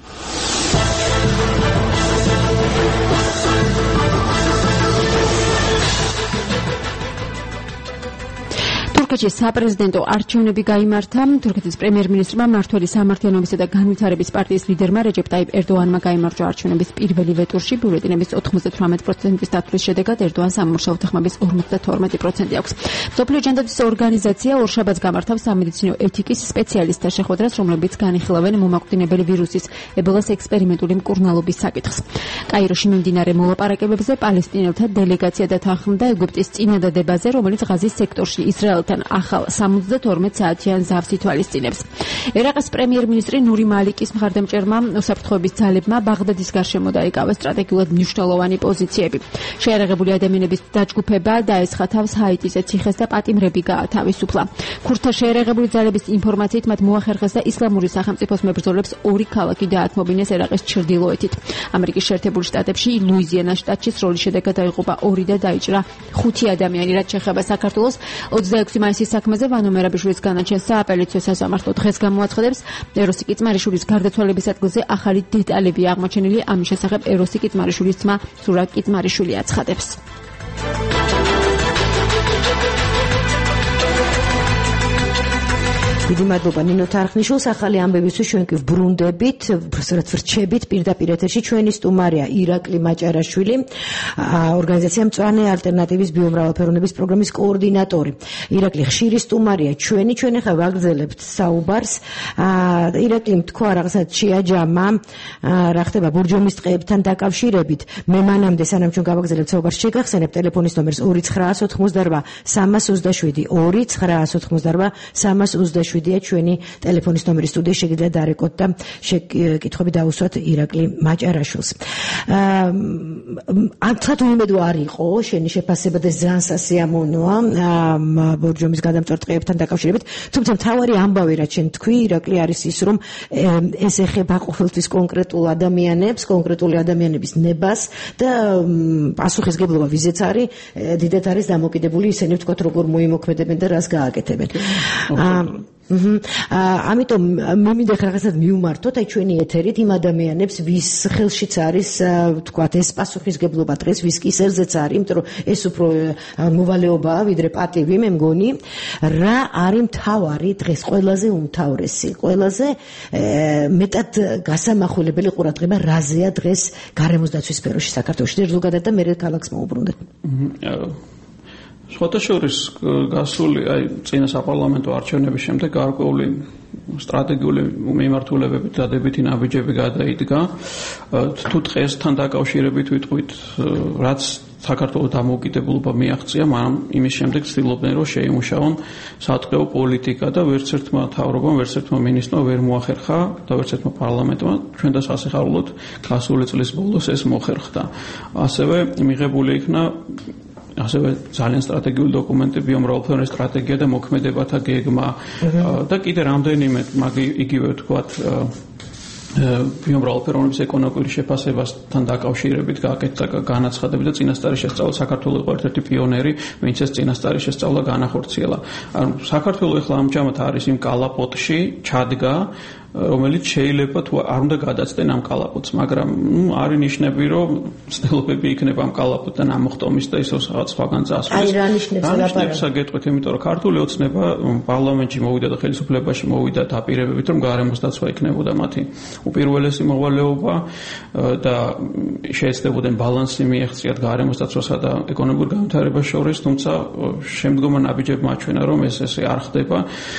თურქეთის საპრეზიდენტო არჩევნები გაიმართა. თურქეთის პრემიერ-მინისტრმა მმართველი სამართლიანობისა და განვითარების პარტიის ლიდერმა რეჯეპ ტაიპ ერდოანმა გაიმარჯვა არჩევნების პირველივე ტურში. ბიულეტენების 98%-ის დათვლის შედეგად ერდოანს სამმუშაო თანხმობის 52% აქვს. მსოფლიო ჯანდაცვის ორგანიზაცია ორშაბათს გამართავს სამედიცინო ეთიკის სპეციალისტთა შეხვედრას, რომლებიც განიხილავენ მომაკვდინებელი ვირუსის ებოლას ექსპერიმენტული მკურნალობის საკითხს. კაიროში მიმდინარე მოლაპარაკებებზე პალესტინელთა დელეგაცია დათანხმდა ეგვიპტის წინადადებაზე, რომელიც ღაზის სექტორში ისრაელთან ახალ 72 საათიან ზავს ითვალისწინებს. ერაყის პრემიერ-მინისტრი ნური მალიკის მხარდამჭერმა უსაფრთხოების ძალებმა ბაღდადის გარშემო დაიკავეს სტრატეგიულად მნიშვნელოვანი პოზიციები. შეიარაღებული ადამიანების დაჯგუფება დაესხა თავს ჰაიტიზე ციხეს და პატიმრები გაათავისუფლა. ქურთთა შეიარაღებული ძალების ინფორმაციით მათ მოახერხეს და ისლამური სახელმწიფოს მებრძოლებს ორი ქალაქი დაათმობინეს ერაყის ჩრდილოეთით. ამერიკის შეერთებულ შტატებში ლუიზიანას შტატში სროლის შედეგად დაიღუპა 2 და დაიჭრა 5 ადამიანი. რაც შეეხება საქართველოს 26 მაისის საქმეზე ვანო მერაბიშვილის განაჩენს სააპელაციო სასამართლო დღეს გამოაცხადებს. ეროსი კიწმარიშვილის გარდაცვალების ადგილზე ახალი დეტალები აღმოჩენილი. ამის შესახებ ეროსი კიწმარიშვილის ძმა სურა კიწმარიშვილი აცხადებს. დიდი მადლობა ნინო თარხნიშვილს. ახალი ამბებისთვის ჩვენ კი ვბრუნდებით, უბრალოდ ვრჩებით პირდაპირ ეთერში. ჩვენი სტუმარია ირაკლი მაჭარაშვილი, ორგანიზაცია მწვანე ალტერნატივის ბიომრავალფეროვნების პროგრამის კოორდინატორი. ირაკლი ხშირი სტუმარია ჩვენი, ჩვენ ახლა ვაგრძელებთ საუბარს. ირაკლი თქვა რაღაცა შეაჯამა, რა ხდება ბურჯომის ტყეებთან დაკავშირებით. მე მანამდე სანამ ჩვენ გავაგრძელებთ საუბარს შეგახსენებ ტელეფონის ნომერს 2988 327 2988 327 ჩვენი ტელეფონის ნომერი სტუდიაში შეგიძლიათ დარეკოთ და კითხვები დაუსვათ ირაკლი მაჭარაშვილს. ანთად უიმედო არ იყო შენი შეფასება და ძალიან სასიამოვნოა ბორჯომის გადამწვარ ტყეებთან დაკავშირებით, თუმცა მთავარი ამბავი რაც შენ თქვი ირაკლი არის ის რომ ეს ეხება ყოველთვის კონკრეტულ ადამიანებს, კონკრეტული ადამიანების ნებას და პასუხისგებლობა ვიზეც არის დიდად არის დამოკიდებული ისინი ვთქვათ როგორ მოიმოქმედებენ და რას გააკეთებენ. ამიტომ მე მინდა რაღაცად მივმართოთ აი ჩვენი ეთერით იმ ადამიანებს ვის ხელშიც არის ვთქვათ ეს პასუხისგებლობა დღეს ვის კისერზეც არის, იმიტომ რომ ეს უფრო მოვალეობაა ვიდრე პატივი მე მგონი. რა არის მთავარი დღეს ყველაზე უმთავრესი, ყველაზე მეტად გასამახვილებელი ყურადღება რაზეა დღეს გარემოს დაცვის სფეროში საქართველოში და ზოგადად და მე ქალაქს მოუბრუნდეთ. შეხოთაშორის გასული აი წინა საპარლამენტო არჩევნების შემდეგ გარკვეული სტრატეგიული მიმართულებებით დადებითი ნაბიჯები გადაიდგა. თუ დღესთან დაკავშირებით ვიტყვით, რაც საქართველოს დამოუკიდებლობა მიაღწია, მაგრამ იმის შემდეგ ცდილობდნენ რომ შეიმუშაონ სატყეო პოლიტიკა და ვერც ერთმა მთავრობამ, ვერც ერთმა მინისტრმა ვერ მოახერხა და ვერც ერთმა პარლამენტმა ჩვენ და სასიხარულოდ გასული წლის ბოლოს ეს მოხერხდა. ასევე მიღებული იქნა ასევე ძალიან სტრატეგიული დოკუმენტი, ბიომრავალფეროვნების სტრატეგია და მოქმედებათა გეგმა და კიდე რამდენიმე იგივე ვთქვათ ბიომრავალფეროვნების ეკონომიკური შეფასებასთან დაკავშირებით გააკეთა განაცხადები და წინასწარი შესწავლა. საქართველოს იყო ერთ-ერთი პიონერი, ვინც ეს წინასწარი შესწავლა განახორციელა. ანუ საქართველოს ახლა ამჟამად არის იმ კალაპოტში ჩადგა რომელიც შეიძლება თუ არ უნდა გადაცდენ ამ კალაპოტს, მაგრამ არის ნიშნები, რომ ცდილობები იქნება ამ კალაპოტთან ამოხტომის და ისევ რაღაც სხვაგან წასვლის. აი რა ნიშნებს ელაპარაკებსა გეტყვით, იმიტომ რომ ქართული ოცნება პარლამენტში მოვიდა და ხელისუფლებაში მოვიდა დაპირებებით, რომ გარემოს დაცვა იქნებოდა მათი უპირველესი მოვალეობა და შეეცდებოდნენ ბალანსი მიეღწიათ გარემოს დაცვასა და ეკონომიკურ განვითარებას შორის, თუმცა შემდგომმა ნაბიჯებმა აჩვენა, რომ ესე არ ხდება.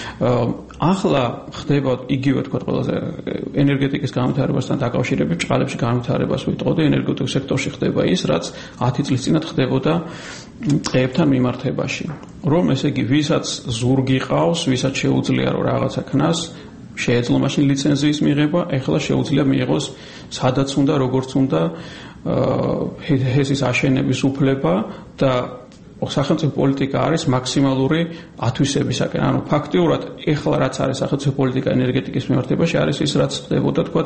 ახლა ხდება იგივე თქვა ყველაზე ენერგეტიკის განვითარებასთან დაკავშირებით, ჭყალებში განვითარებას ვიტყოდი, ენერგეტიკულ სექტორში ხდება ის, რაც 10 წლის წინათ ხდებოდა ტყეებთან მიმართებაში. რომ ესე იგი, ვისაც ზურგი ყავს, ვისაც შეუძლია რომ რაღაცა ქნას, შეეძლო მაშინ ლიცენზიის მიღება, ეხლა შეუძლია მიიღოს სადაც უნდა, როგორც უნდა ჰესის აშენების უფლება და სახელმწიფო პოლიტიკა არის მაქსიმალური ათვისებისაკენ. ანუ ფაქტიურად ეხლა რაც არის სახელმწიფო პოლიტიკა ენერგეტიკის მიმართებაში არის ის რაც ხდებოდა თქვა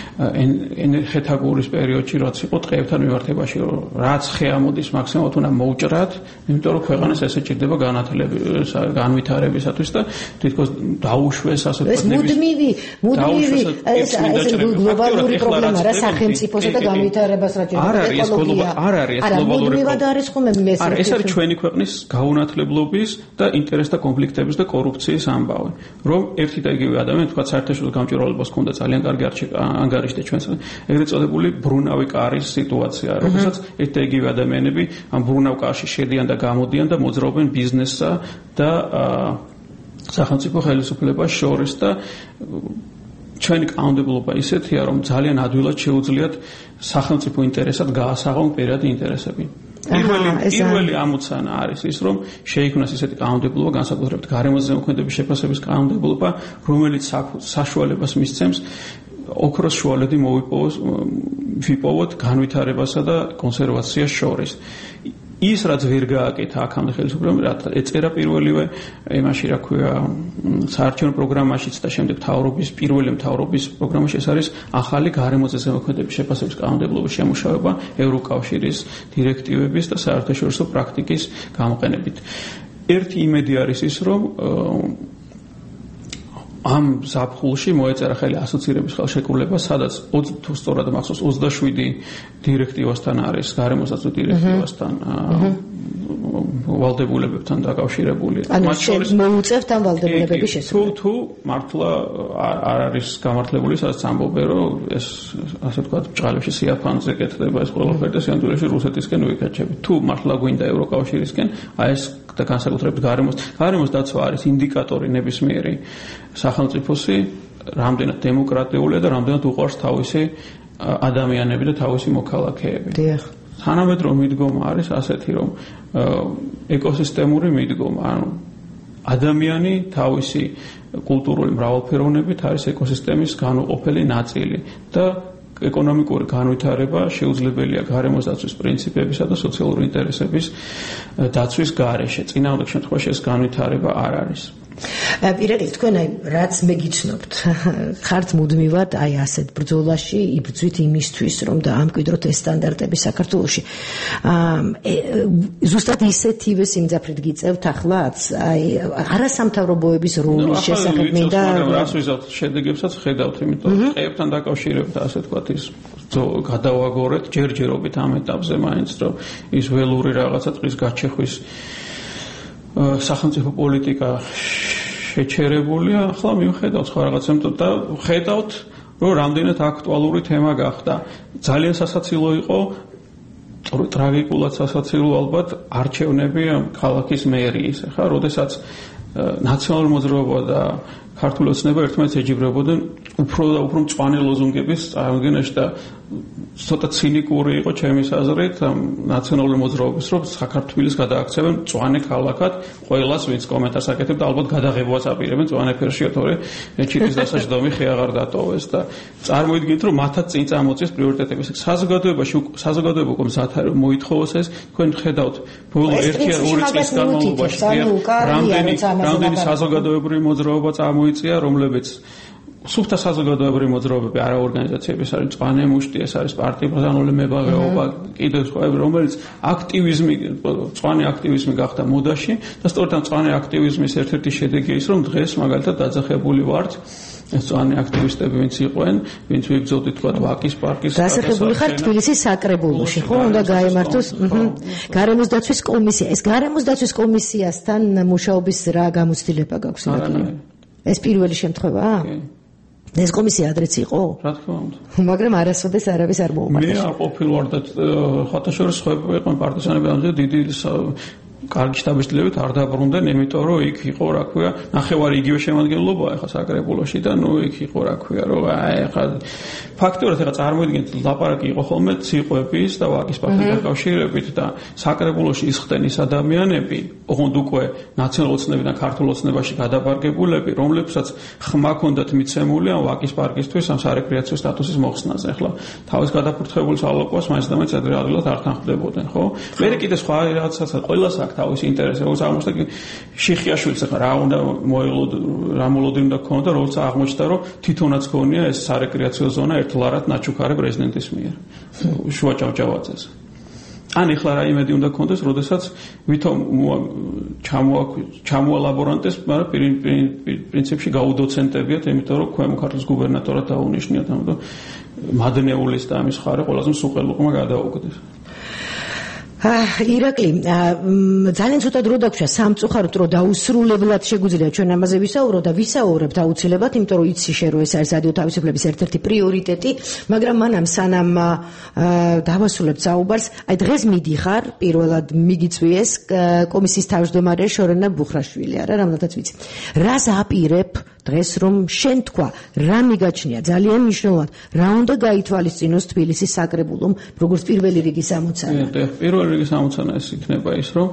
ხეთაგურის პერიოდში, რაც იყო ტყეებთან მიმართებაში, რაც ხე ამოდის მაქსიმალურად უნდა მოუჭრათ, იმიტომ რომ ქვეყანას ესე ჭირდება განვითარებისათვის და თითქოს დაუშვეს ასე ვთქვათ მუდმივი ეს გლობალური პრობლემა რა სახელმწიფოსა და განვითარებას რა ჭირდება ეკოლოგია. არ არის ეს გლობალური პრობლემა. არის ხომ ეს ჩვენი ქვეყნის გაუნათლებლობის და ინტერესთა კონფლიქტების და კორუფციის ამბავი. რომ ერთი და იგივე ადამიანი თქვა საერთაშორისო გამჭვირვალობას ჰქონდა ძალიან კარგი ანგარიშდა ჩვენს ეგრეთ წოდებული ბრუნავი კარის სიტუაცია, რომელსაც ერთი და იგივე ადამიანები ამ ბრუნავ კარში შედიან და გამოდიან და მოძრაობენ ბიზნესსა და სახელმწიფო ხელისუფლებას შორის და ჩვენი კანონმდებლობა ისეთია, რომ ძალიან ადვილად შეუძლიათ სახელმწიფო ინტერესად გაასაღონ პირადი ინტერესები. პირველი ამოცანა არის ის, რომ შეიქმნას ისეთი კანონმდებლობა, განსაკუთრებით გარემოს ზემოქმედების შეფასების კანონმდებლობა, რომელიც საშუალებას მისცემს ოქროს შუალედი ვიპოვოთ განვითარებასა და კონსერვაციას შორის. ის რაც ვერ გააკეთა აქამდე ხელისუფლებამ, რაც ეწერა პირველივე იმაში, რა ქვია, საარჩევნო პროგრამაშიც და შემდეგ პირველი მთავრობის პროგრამაში ეს არის ახალი გარემოზე ზემოქმედების შეფასების კანონმდებლობის შემუშავება ევროკავშირის დირექტივების და საერთაშორისო პრაქტიკის გამოყენებით. ერთი იმედი არის ის, რომ ამ ზაფხულში მოეწერა ხელი ასოცირების ხელშეკრულება, სადაც თუ სწორად მახსოვს 27 დირექტივასთან არის, გარემოსდაცვის დირექტივასთან ვალდებულებებთან დაკავშირებული. მათ შორის მოუწევთ ამ ვალდებულებების შესრულებას. თუ მართლა არ არის გამართლებული, სადაც ამბობენ, რომ ეს ასე ვთქვათ, ჭყალებში სიაფანზე კეთდება ეს ყველაფერი და სიამდვილეში რუსეთისკენ ვიკაჩებით. თუ მართლა გვინდა ევროკავშირისკენ, აი ეს და განსაკუთრებით გარემოს დაცვა არის ინდიკატორი ნებისმიერი სახელმწიფოსი, რამდენად დემოკრატიულია და რამდენად უყვარს თავისი ადამიანები და თავისი მოქალაქეები. დიახ. თანამედროვე მიდგომა არის ასეთი, რომ ეკოსისტემური მიდგომა, ანუ ადამიანი თავისი კულტურული მრავალფეროვნებით არის ეკოსისტემის განუყოფელი ნაწილი და ეკონომიკური განვითარება შეუძლებელია გარემოს დაცვის პრინციპებისა და სოციალური ინტერესების დაცვის გარეშე. წინააღმდეგ შემთხვევაში ეს განვითარება არ არის. პირადად თქვენ აი რაც მეგიცნობთ ხართ მუდმივად აი ასეთ ბრძოლაში იბრძვით იმისთვის რომ დაამკვიდროთ ეს სტანდარტები საქართველოში. ზუსტად ისეთივე სიმძაფრით გიწევთ ახლაც აი არასამთავრობოების როლის შესახებ მინდა რას ვიზავთ შედეგებსაც ხედავთ, იმიტომ რომ ტყეებთან დაკავშირებით ასე ვთქვათ ის გადავაგორეთ ჯერჯერობით ამ ეტაპზე მაინც რომ ის ველური რაღაცა ტყის გაჩეხვის სახელმწიფო პოლიტიკა შეჩერებულია, ახლა მივხედავთ სხვა რაღაცებს და ხედავთ, რომ რამდენად აქტუალური თემა გახდა. ძალიან სასაცილო იყო, ტრაგიკულად სასაცილო ალბათ არჩევნები ქალაქის მერიის. ახლა, როდესაც ნაციონალური მოძრაობა და ქართული ოცნება ერთმანეთს ეჯიბრებოდნენ უფრო და უფრო მწვანე ლოზუნგების წარმოდგენაში და ცოტა ცინიკური იყო ჩემის აზრით ნაციონალური მოძრაობის, რომ საქართველოს გადააქცევენ მწვანე ქალაქად, ყველას ვინც კომენტარს აკეთებდა, ალბათ გადაღებაც აპირებენ მწვანე ფერში, თორე ჩიტის დასაჯდომი ხე აღარ დატოვეს და წარმოიდგინეთ, რომ მათაც წინ წამოწეს პრიორიტეტები. საზოგადოება უკვე მზად არის მოითხოვოს ეს, თქვენ ხედავთ ბოლო 1-2 წლის განმავლობაში რამდენი საზოგადოებრივი მოძრაობა წამოიწია, რომლებიც სუფთა საზოგადოებრივი მოძრაობები არა ორგანიზაციები, ეს არის წვანე მუშტი, ეს არის პარტიულ მებაღეობა, კიდევ სხვაები, რომელიც წვანე აქტივიზმი გახდა მოდაში და სწორედ ამ წვანე აქტივიზმის ერთ-ერთი შედეგია ის, რომ დღეს მაგალითად დაძახებული ვართ ეს წვანე აქტივისტები, ვინც იყვენ, ვინც ვიბრძოლდით თქვა ვაკის პარკის დასახებული ხარ თბილისის საკრებულოში, ხო? უნდა გაემართოს გარემოს დაცვის კომისია. ეს გარემოს დაცვის კომისიასთან მუშაობის რა გამოცდილება გაქვს? ეს პირველი შემთხვევაა? ეს კომისია ადრეც იყო? რა თქმა უნდა. მაგრამ არასოდეს არავის არ მოუყარდა. მე არ ყოფილვარ და ხათაშორის ხვები იყვნენ პარტიზანები, ამაზე დიდი კარგი შტაბის-დილებით არ დაბრუნდნენ, იმიტომ რომ იქ იყო, რა ქვია, ნახევარი იგივე შემადგენლობაა ახლა საკრებულოში და ნუ იქ იყო, რა ქვია, რომ ახლა ფაქტობრივად ახლა წარმოიდგინეთ, ლაპარაკი იყო ხოლმე ციყვების და ვაკის პარტიის დაკავშირებით და საკრებულოში ისხდნენ ის ადამიანები, ოღონდ უკვე ნაციონალურ ოცნებიდან ქართულ ოცნებაში გადაბარგებულები, რომლებსაც ხმა ჰქონდათ მიცემული ამ ვაკის პარკისთვის ამ სარეკრეაციო სტატუსის მოხსნაზე. ახლა თავის გადაფურთხებულ სალოკვას მაინც და მაინც ადრე-ადრეულად არ თანხმდებოდნენ, ხო? მე კიდე სხვა რაღაცასაც ყველას აქვს თავის ინტერესი, როგორც აღმოჩნდა შიხიაშვილს ახლა რა უნდა მოელოდ რა მოლოდი უნდა ქონოდა, როგორც აღმოჩნდა, რომ თვითონაც ქონია ეს სარეკრეაციო ზონა ერთლარად ნაჩუქარი პრეზიდენტის მიერ. შუა ჭავჭავაძეს. ან ეხლა რა იმედი უნდა ქონდეს, როდესაც ვითომ ჩამოალაბორანტეს, მაგრამ პრინციპში გაუდოცენტებიათ, იმიტომ რომ ქვემო ქართლის გუბერნატორად დაუნიშნიათ, ამიტომ მადნეულის და ამის ხარე ყველაზე მსუყელუყმა გადაუგდეს. ირაკლი, ძალიან ცოტა დრო დაგვჭა სამწუხაროდ რომ დაუსრულებლად შეგვიძლია ჩვენ ამაზე ვისაუბროთ და ვისაუბრებთ აუცილებლად, იმიტომ რომ იცი შე რომ ეს არის რადიო თავისუფლების ერთ-ერთი პრიორიტეტი, მაგრამ მანამ სანამ დავასრულებთ საუბარს, აი დღეს მიდიხარ, პირველად მიგიწვიეს კომისიის თავმჯდომარე შორენა ბუხრაშვილი, არა, რამოდენაც ვიცი. რას აპირებ დღეს რომ შენ თქვა, რა მიგაჩნია ძალიან მნიშვნელოვნად, რა უნდა გაითვალისწინოს თბილისის საკრებულომ, როგორც პირველი რიგის ამოცანა? პირველი რიგის ამოცანა ეს იქნება ის, რომ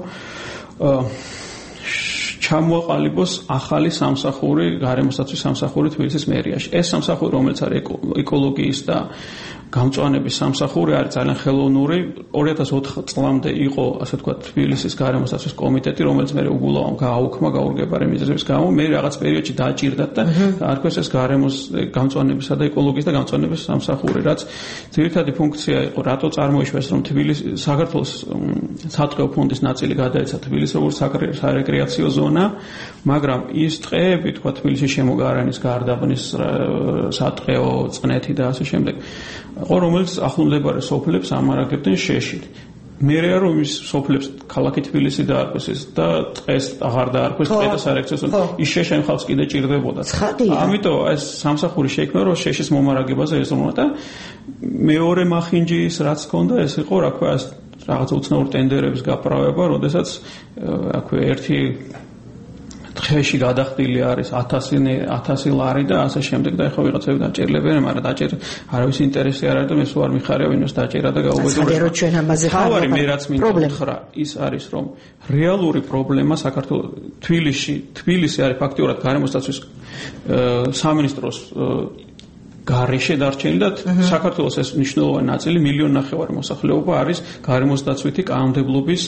ჩამოაყალიბოს ახალი სამსახური, გარემოსდაცვის სამსახური თბილისის მერიაში. ეს სამსახური, რომელიც არის ეკოლოგიის და გამწვანების სამსახური, არის ძალიან ხელოვნური. 2004 წლამდე იყო, ასე ვთქვათ, თბილისის გარემოსდაცვის კომიტეტი, რომელიც მე უგულავამ გააუქმა გაურგებარი მიზეზების გამო, მე რაღაც პერიოდში დააჭირდათ და არქვეს ეს გარემოს გამწვანებისა და ეკოლოგიის და გამწვანების სამსახური, რაც ძირითადი ფუნქცია იყო, რატო წარმოიშვეს, რომ საქართველოს სატყეო ფონდის ნაწილი გადაეცა თბილისს როგორც სარეკრეაციო ზონა, მაგრამ ის ტყეები, თქვა თბილისში შემოგარანის, გარდაბნის, სატყეო წნეთი და ასე შემდეგ, რომელიც ახლომდებარე სოფლებს ამარაგებდნენ შეშით. მერეა რომ ის სოფლებს ქალაქი თბილისი დაარქვეს და ტყეს აღარ დაარქვეს ტყე და სარეკრეაციო ზონა, ის შეშენ ხალხს კიდე ჭირდებოდა. ამიტომ ეს სამსახური შეიქმნა, რომ შეშის მომარაგებაზე ეზრუნვა და მეორე მახინჯის რაც ჰქონდა, ეს იყო, რა ქვია, რაღაც უცნაური ტენდერების გაправება, როდესაც აქვე ერთი დღეში გადახდილი არის 1000 ლარი და ასე შემდეგ და ეხლა ვიღაცები დაჭერლებენ, მაგრამ დაჭერ არავის ინტერესი არ არის და მე სულ არ მიხარია ვინოს დაჭერა და გაუბედურება. თავარი მე რაც მინდა უთხრა, ის არის რომ რეალური პრობლემა საქართველოს თბილისი არის ფაქტიურად გარემოსდაცვის სამინისტროს გარეშე დარჩენილი და საქართველოს ეს მნიშვნელოვანი ნაწილი 1.5 მილიონი მოსახლეობა არის გარემოსდაცვითი კანონმდებლობის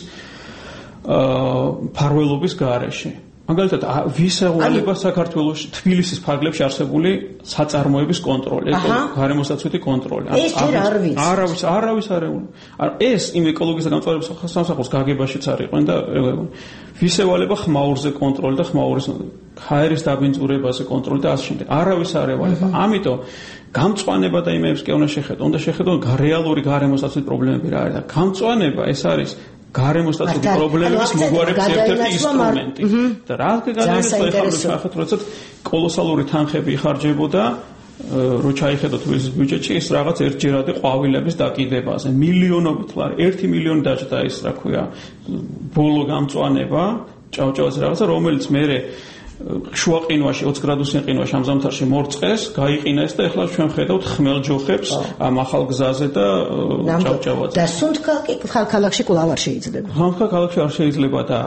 ფარველობის გარეშე. მაგალითად, ვის ეღვალება საქართველოს თბილისის ფარგლებში არსებული საწარმოების კონტროლი, გარემოსდაცვითი კონტროლი. ეს ჯერ არ ვიცი. არავის არ ეღვალება. ეს იმ ეკოლოგიის და გამწვანების სამსახურს გაგებაშიც არ იყვნენ და ვის ეღვალება ხმაურზე კონტროლი და ხმაურის ჰაერის დაბინძურებაზე კონტროლი და ასე შემდეგ. არავის არ ეღვალება. ამიტომ გამწვანება და იმებს კი უნდა შეხედონ რეალური გარემოსდაცვითი პრობლემები რა არის და გამწვანება ეს არის გარემოსდაცვითი პრობლემების მოგვარების ერთ-ერთი ინსტრუმენტი. და რა გადაიხადოს ახლა როდესაც კოლოსალური თანხები იხარჯებოდა, რო ჩაიხედო თბილისის ბიუჯეტში ის რაღაც ერთჯერადი ყვავილების დაკიდებაზე, მილიონობით ლარი, 1 მილიონი დაჭდა ის, რა ქვია, ბოლო გამწვანება, ჭავჭავაძე რაღაცა, რომელიც მერე შუა ყინვაში 20 გრადუსიან ყინვაში ამ ზამთარში მორწყეს, გაიყინა ეს და ეხლა ჩვენ ხედავთ ხმელჯოხებს ამ ახალ გზაზე და ჭავჭავაძე. და სუნთქა ქალაქში კვლავ არ შეიძლება. სუნთქა ქალაქში არ შეიძლება და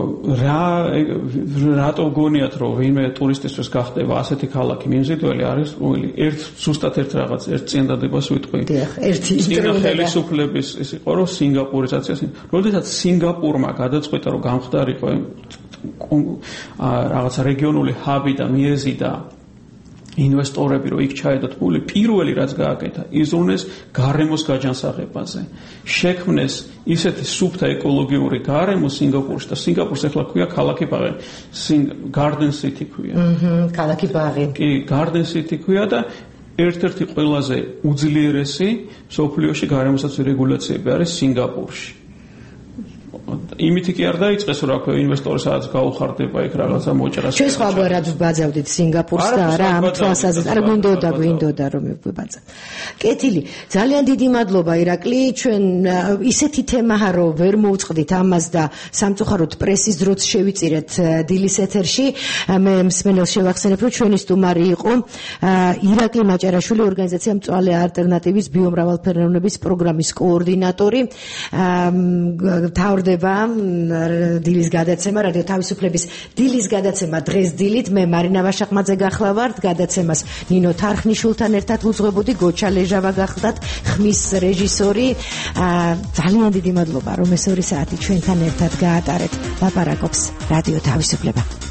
რატო გონიათ რომ ვინმე ტურისტისთვის გახდება ასეთი ქალაქი მიმზიდველი არის ზუსტად ერთ წინადადებას ვიტყვი. ერთი ხელისუფლების ის იყო რომ სინგაპურიზაცია. როდესაც სინგაპურმა გადაწყვიტა რომ გამხდარიყო რაღაცა რეგიონული ჰაბი და მიეზიდა ინვესტორები რო იქ ჩაედოთ ფული, პირველი რაც გააკეთა, იზრუნეს გარემოს გაჯანსაღებაზე. შექმნეს ისეთი სუფთა ეკოლოგიური გარემო სინგაპურში და სინგაპურს ახლა ქვია ქალაქი ბაღი. Garden City ქვია. ქალაქი ბაღი. კი, Garden City ქვია და ერთ-ერთი ყველაზე უძლიერესი სოფლიოში გარემოსაცვლელი რეგულაციები არის სინგაპურში. იმითი კი არ დაიწყეს რა ქვია ინვესტორი სადაც გაუხარდება იქ რაღაცა მოჭრას. ჩვენ სხვაგვარად ვბაძავდით სინგაპურს და არა ამ თვალსაზრისით. არა გვინდოდა რომ ვიბაძავ. კეთილი, ძალიან დიდი მადლობა ირაკლი. ჩვენ ისეთი თემაა რომ ვერ მოუწყდით ამას და სამწუხაროდ პრესის დროც შევიწირეთ დილის ეთერში. მე მსმენელს შევახსენებ რომ ჩვენი სტუმარი იყო ირაკლი მაჭარაშვილი, ორგანიზაცია მწვავე ალტერნატივის ბიომრავალფეროვნების პროგრამის კოორდინატორი. თავდება დილის გადაცემა, რადიო თავისუფლების დილის გადაცემა დღეს დილით. მე მარინა ვაშაყმაძე გახლავართ, გადაცემას ნინო თარხნიშვილთან ერთად უძღვებოდი, გოჩა ლეჟავა გახლდათ ხმის რეჟისორი. ძალიან დიდი მადლობა რომ ეს 2 საათი ჩვენთან ერთად გაატარეთ. ლაპარაკობს რადიო თავისუფლება.